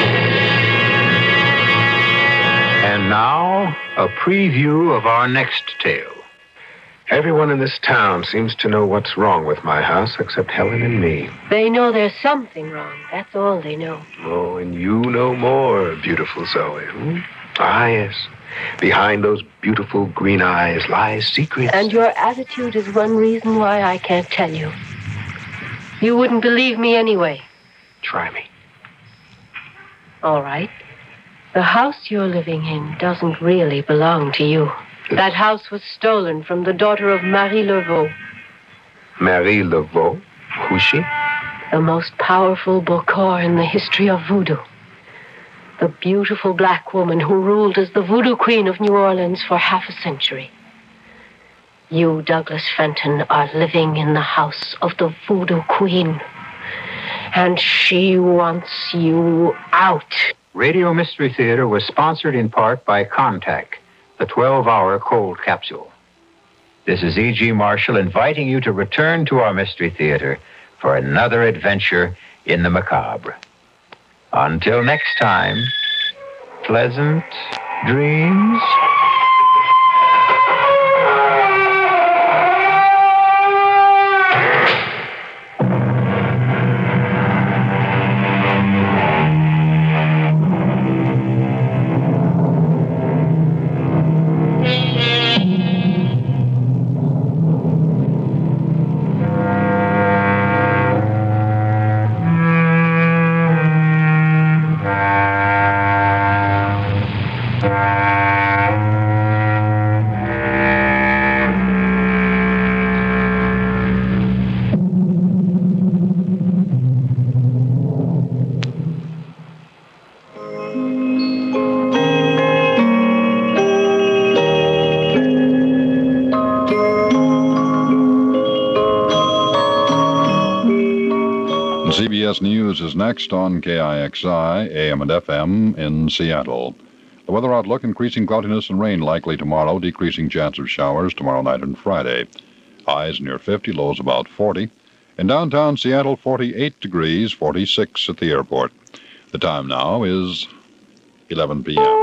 And now, a preview of our next tale. Everyone in this town seems to know what's wrong with my house except Helen and me. They know there's something wrong. That's all they know. Oh, and you know more, beautiful Zoe. Ah, yes. Behind those beautiful green eyes lies secrets. And your attitude is one reason why I can't tell you. You wouldn't believe me anyway. Try me. All right. The house you're living in doesn't really belong to you. That house was stolen from the daughter of Marie Laveau. Marie Laveau? Who's she? The most powerful Bokor in the history of voodoo. The beautiful black woman who ruled as the voodoo queen of New Orleans for half a century. You, Douglas Fenton, are living in the house of the voodoo queen. And she wants you out. Radio Mystery Theater was sponsored in part by Contact, the 12-hour cold capsule. This is E.G. Marshall inviting you to return to our Mystery Theater for another adventure in the macabre. Until next time, pleasant dreams. News is next on KIXI, AM and FM in Seattle. The weather outlook, increasing cloudiness and rain likely tomorrow, decreasing chance of showers tomorrow night and Friday. Highs near 50, lows about 40. In downtown Seattle, 48 degrees, 46 at the airport. The time now is 11 p.m.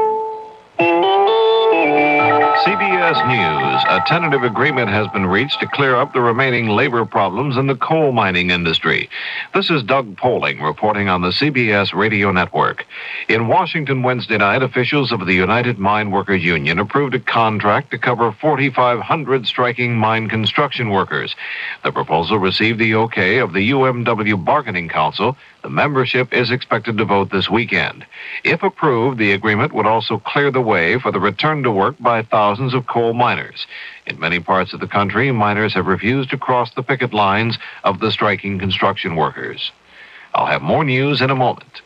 CBS News. A tentative agreement has been reached to clear up the remaining labor problems in the coal mining industry. This is Doug Poling reporting on the CBS radio network. In Washington Wednesday night, officials of the United Mine Workers Union approved a contract to cover 4,500 striking mine construction workers. The proposal received the okay of the UMW Bargaining Council. The membership is expected to vote this weekend. If approved, the agreement would also clear the way for the return to work by thousands of coal miners. In many parts of the country, miners have refused to cross the picket lines of the striking construction workers. I'll have more news in a moment.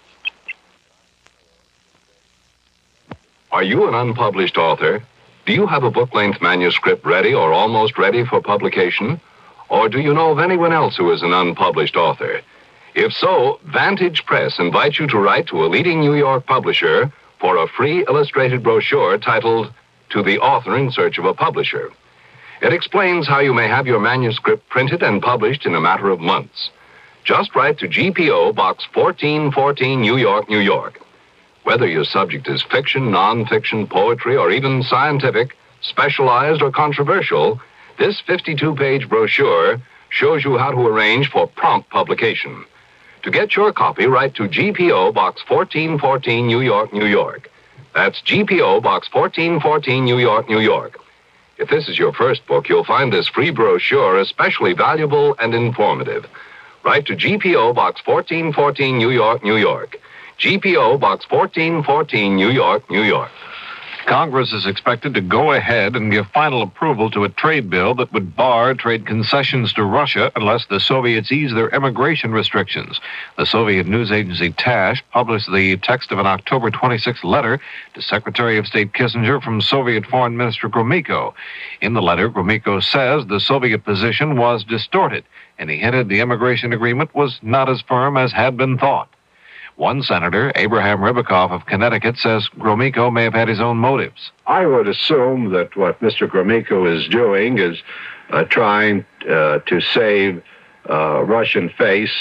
Are you an unpublished author? Do you have a book-length manuscript ready or almost ready for publication? Or do you know of anyone else who is an unpublished author? If so, Vantage Press invites you to write to a leading New York publisher for a free illustrated brochure titled To the Author in Search of a Publisher. It explains how you may have your manuscript printed and published in a matter of months. Just write to GPO Box 1414, New York, New York. Whether your subject is fiction, nonfiction, poetry, or even scientific, specialized, or controversial, this 52-page brochure shows you how to arrange for prompt publication. To get your copy, write to GPO Box 1414, New York, New York. That's GPO Box 1414, New York, New York. If this is your first book, you'll find this free brochure especially valuable and informative. Write to GPO Box 1414, New York, New York. GPO Box 1414, New York, New York. Congress is expected to go ahead and give final approval to a trade bill that would bar trade concessions to Russia unless the Soviets ease their immigration restrictions. The Soviet news agency TASS published the text of an October 26 letter to Secretary of State Kissinger from Soviet Foreign Minister Gromyko. In the letter, Gromyko says the Soviet position was distorted, and he hinted the immigration agreement was not as firm as had been thought. One senator, Abraham Ribicoff of Connecticut, says Gromyko may have had his own motives. I would assume that what Mr. Gromyko is doing is trying to save Russian face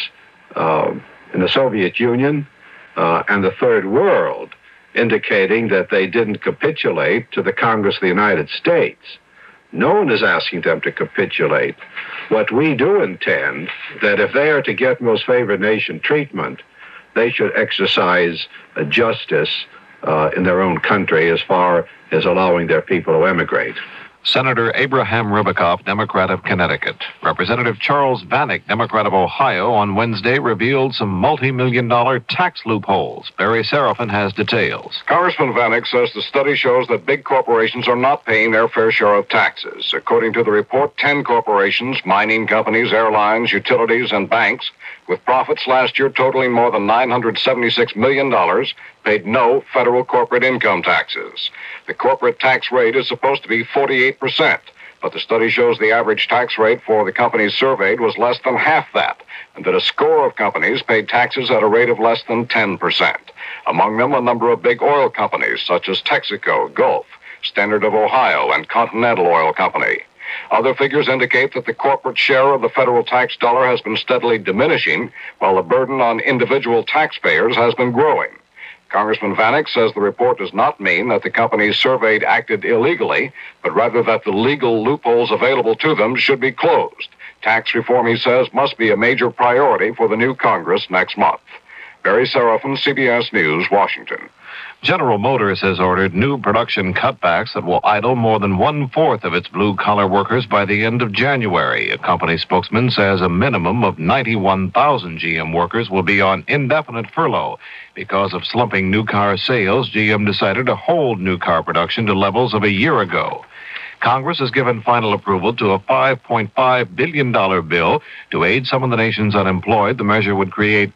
in the Soviet Union and the Third World, indicating that they didn't capitulate to the Congress of the United States. No one is asking them to capitulate. What we do intend, that if they are to get most favored nation treatment, they should exercise justice in their own country as far as allowing their people to emigrate. Senator Abraham Ribicoff, Democrat of Connecticut. Representative Charles Vanik, Democrat of Ohio, on Wednesday revealed some multi-million-dollar tax loopholes. Barry Serafin has details. Congressman Vanik says the study shows that big corporations are not paying their fair share of taxes. According to the report, 10 corporations, mining companies, airlines, utilities, and banks, with profits last year totaling more than $976 million, paid no federal corporate income taxes. The corporate tax rate is supposed to be 48%, but the study shows the average tax rate for the companies surveyed was less than half that, and that a score of companies paid taxes at a rate of less than 10%. Among them, a number of big oil companies such as Texaco, Gulf, Standard of Ohio, and Continental Oil Company. Other figures indicate that the corporate share of the federal tax dollar has been steadily diminishing, while the burden on individual taxpayers has been growing. Congressman Vanik says the report does not mean that the companies surveyed acted illegally, but rather that the legal loopholes available to them should be closed. Tax reform, he says, must be a major priority for the new Congress next month. Barry Serafin, CBS News, Washington. General Motors has ordered new production cutbacks that will idle more than 1/4 of its blue-collar workers by the end of January. A company spokesman says a minimum of 91,000 GM workers will be on indefinite furlough. Because of slumping new car sales, GM decided to hold new car production to levels of a year ago. Congress has given final approval to a $5.5 billion bill to aid some of the nation's unemployed. The measure would create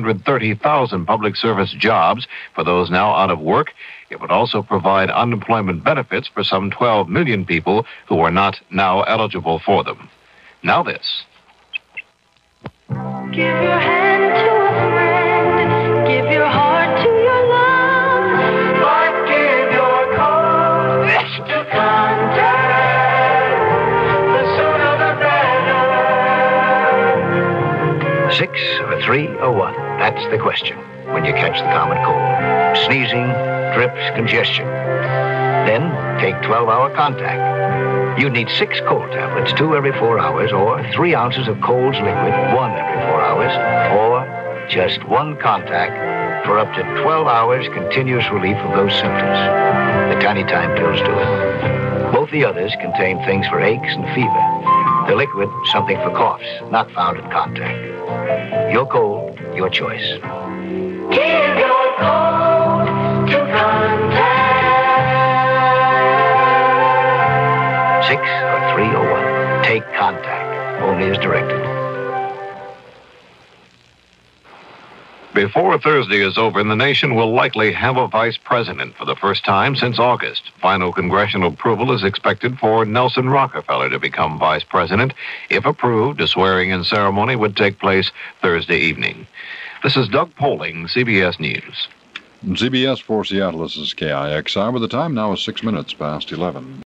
330,000 public service jobs for those now out of work. It would also provide unemployment benefits for some 12 million people who are not now eligible for them. Now this. Give your hand to a friend. 3 or 1? That's the question when you catch the common cold. Sneezing, drips, congestion. Then take 12-hour contact. You need 6 cold tablets, 2 every 4 hours, or 3 ounces of Cold's liquid, 1 every 4 hours, or just 1 contact for up to 12 hours continuous relief of those symptoms. The tiny time pills do it. Both the others contain things for aches and fever. The liquid, something for coughs, not found in contact. Your cold, your choice. Give your cold to contact. 6 or 3 or 1. Take contact. Only as directed. Before Thursday is over, the nation will likely have a vice president for the first time since August. Final congressional approval is expected for Nelson Rockefeller to become vice president. If approved, a swearing-in ceremony would take place Thursday evening. This is Doug Poling, CBS News. CBS for Seattle, this is KIXI, where the time now is 6 minutes past 11.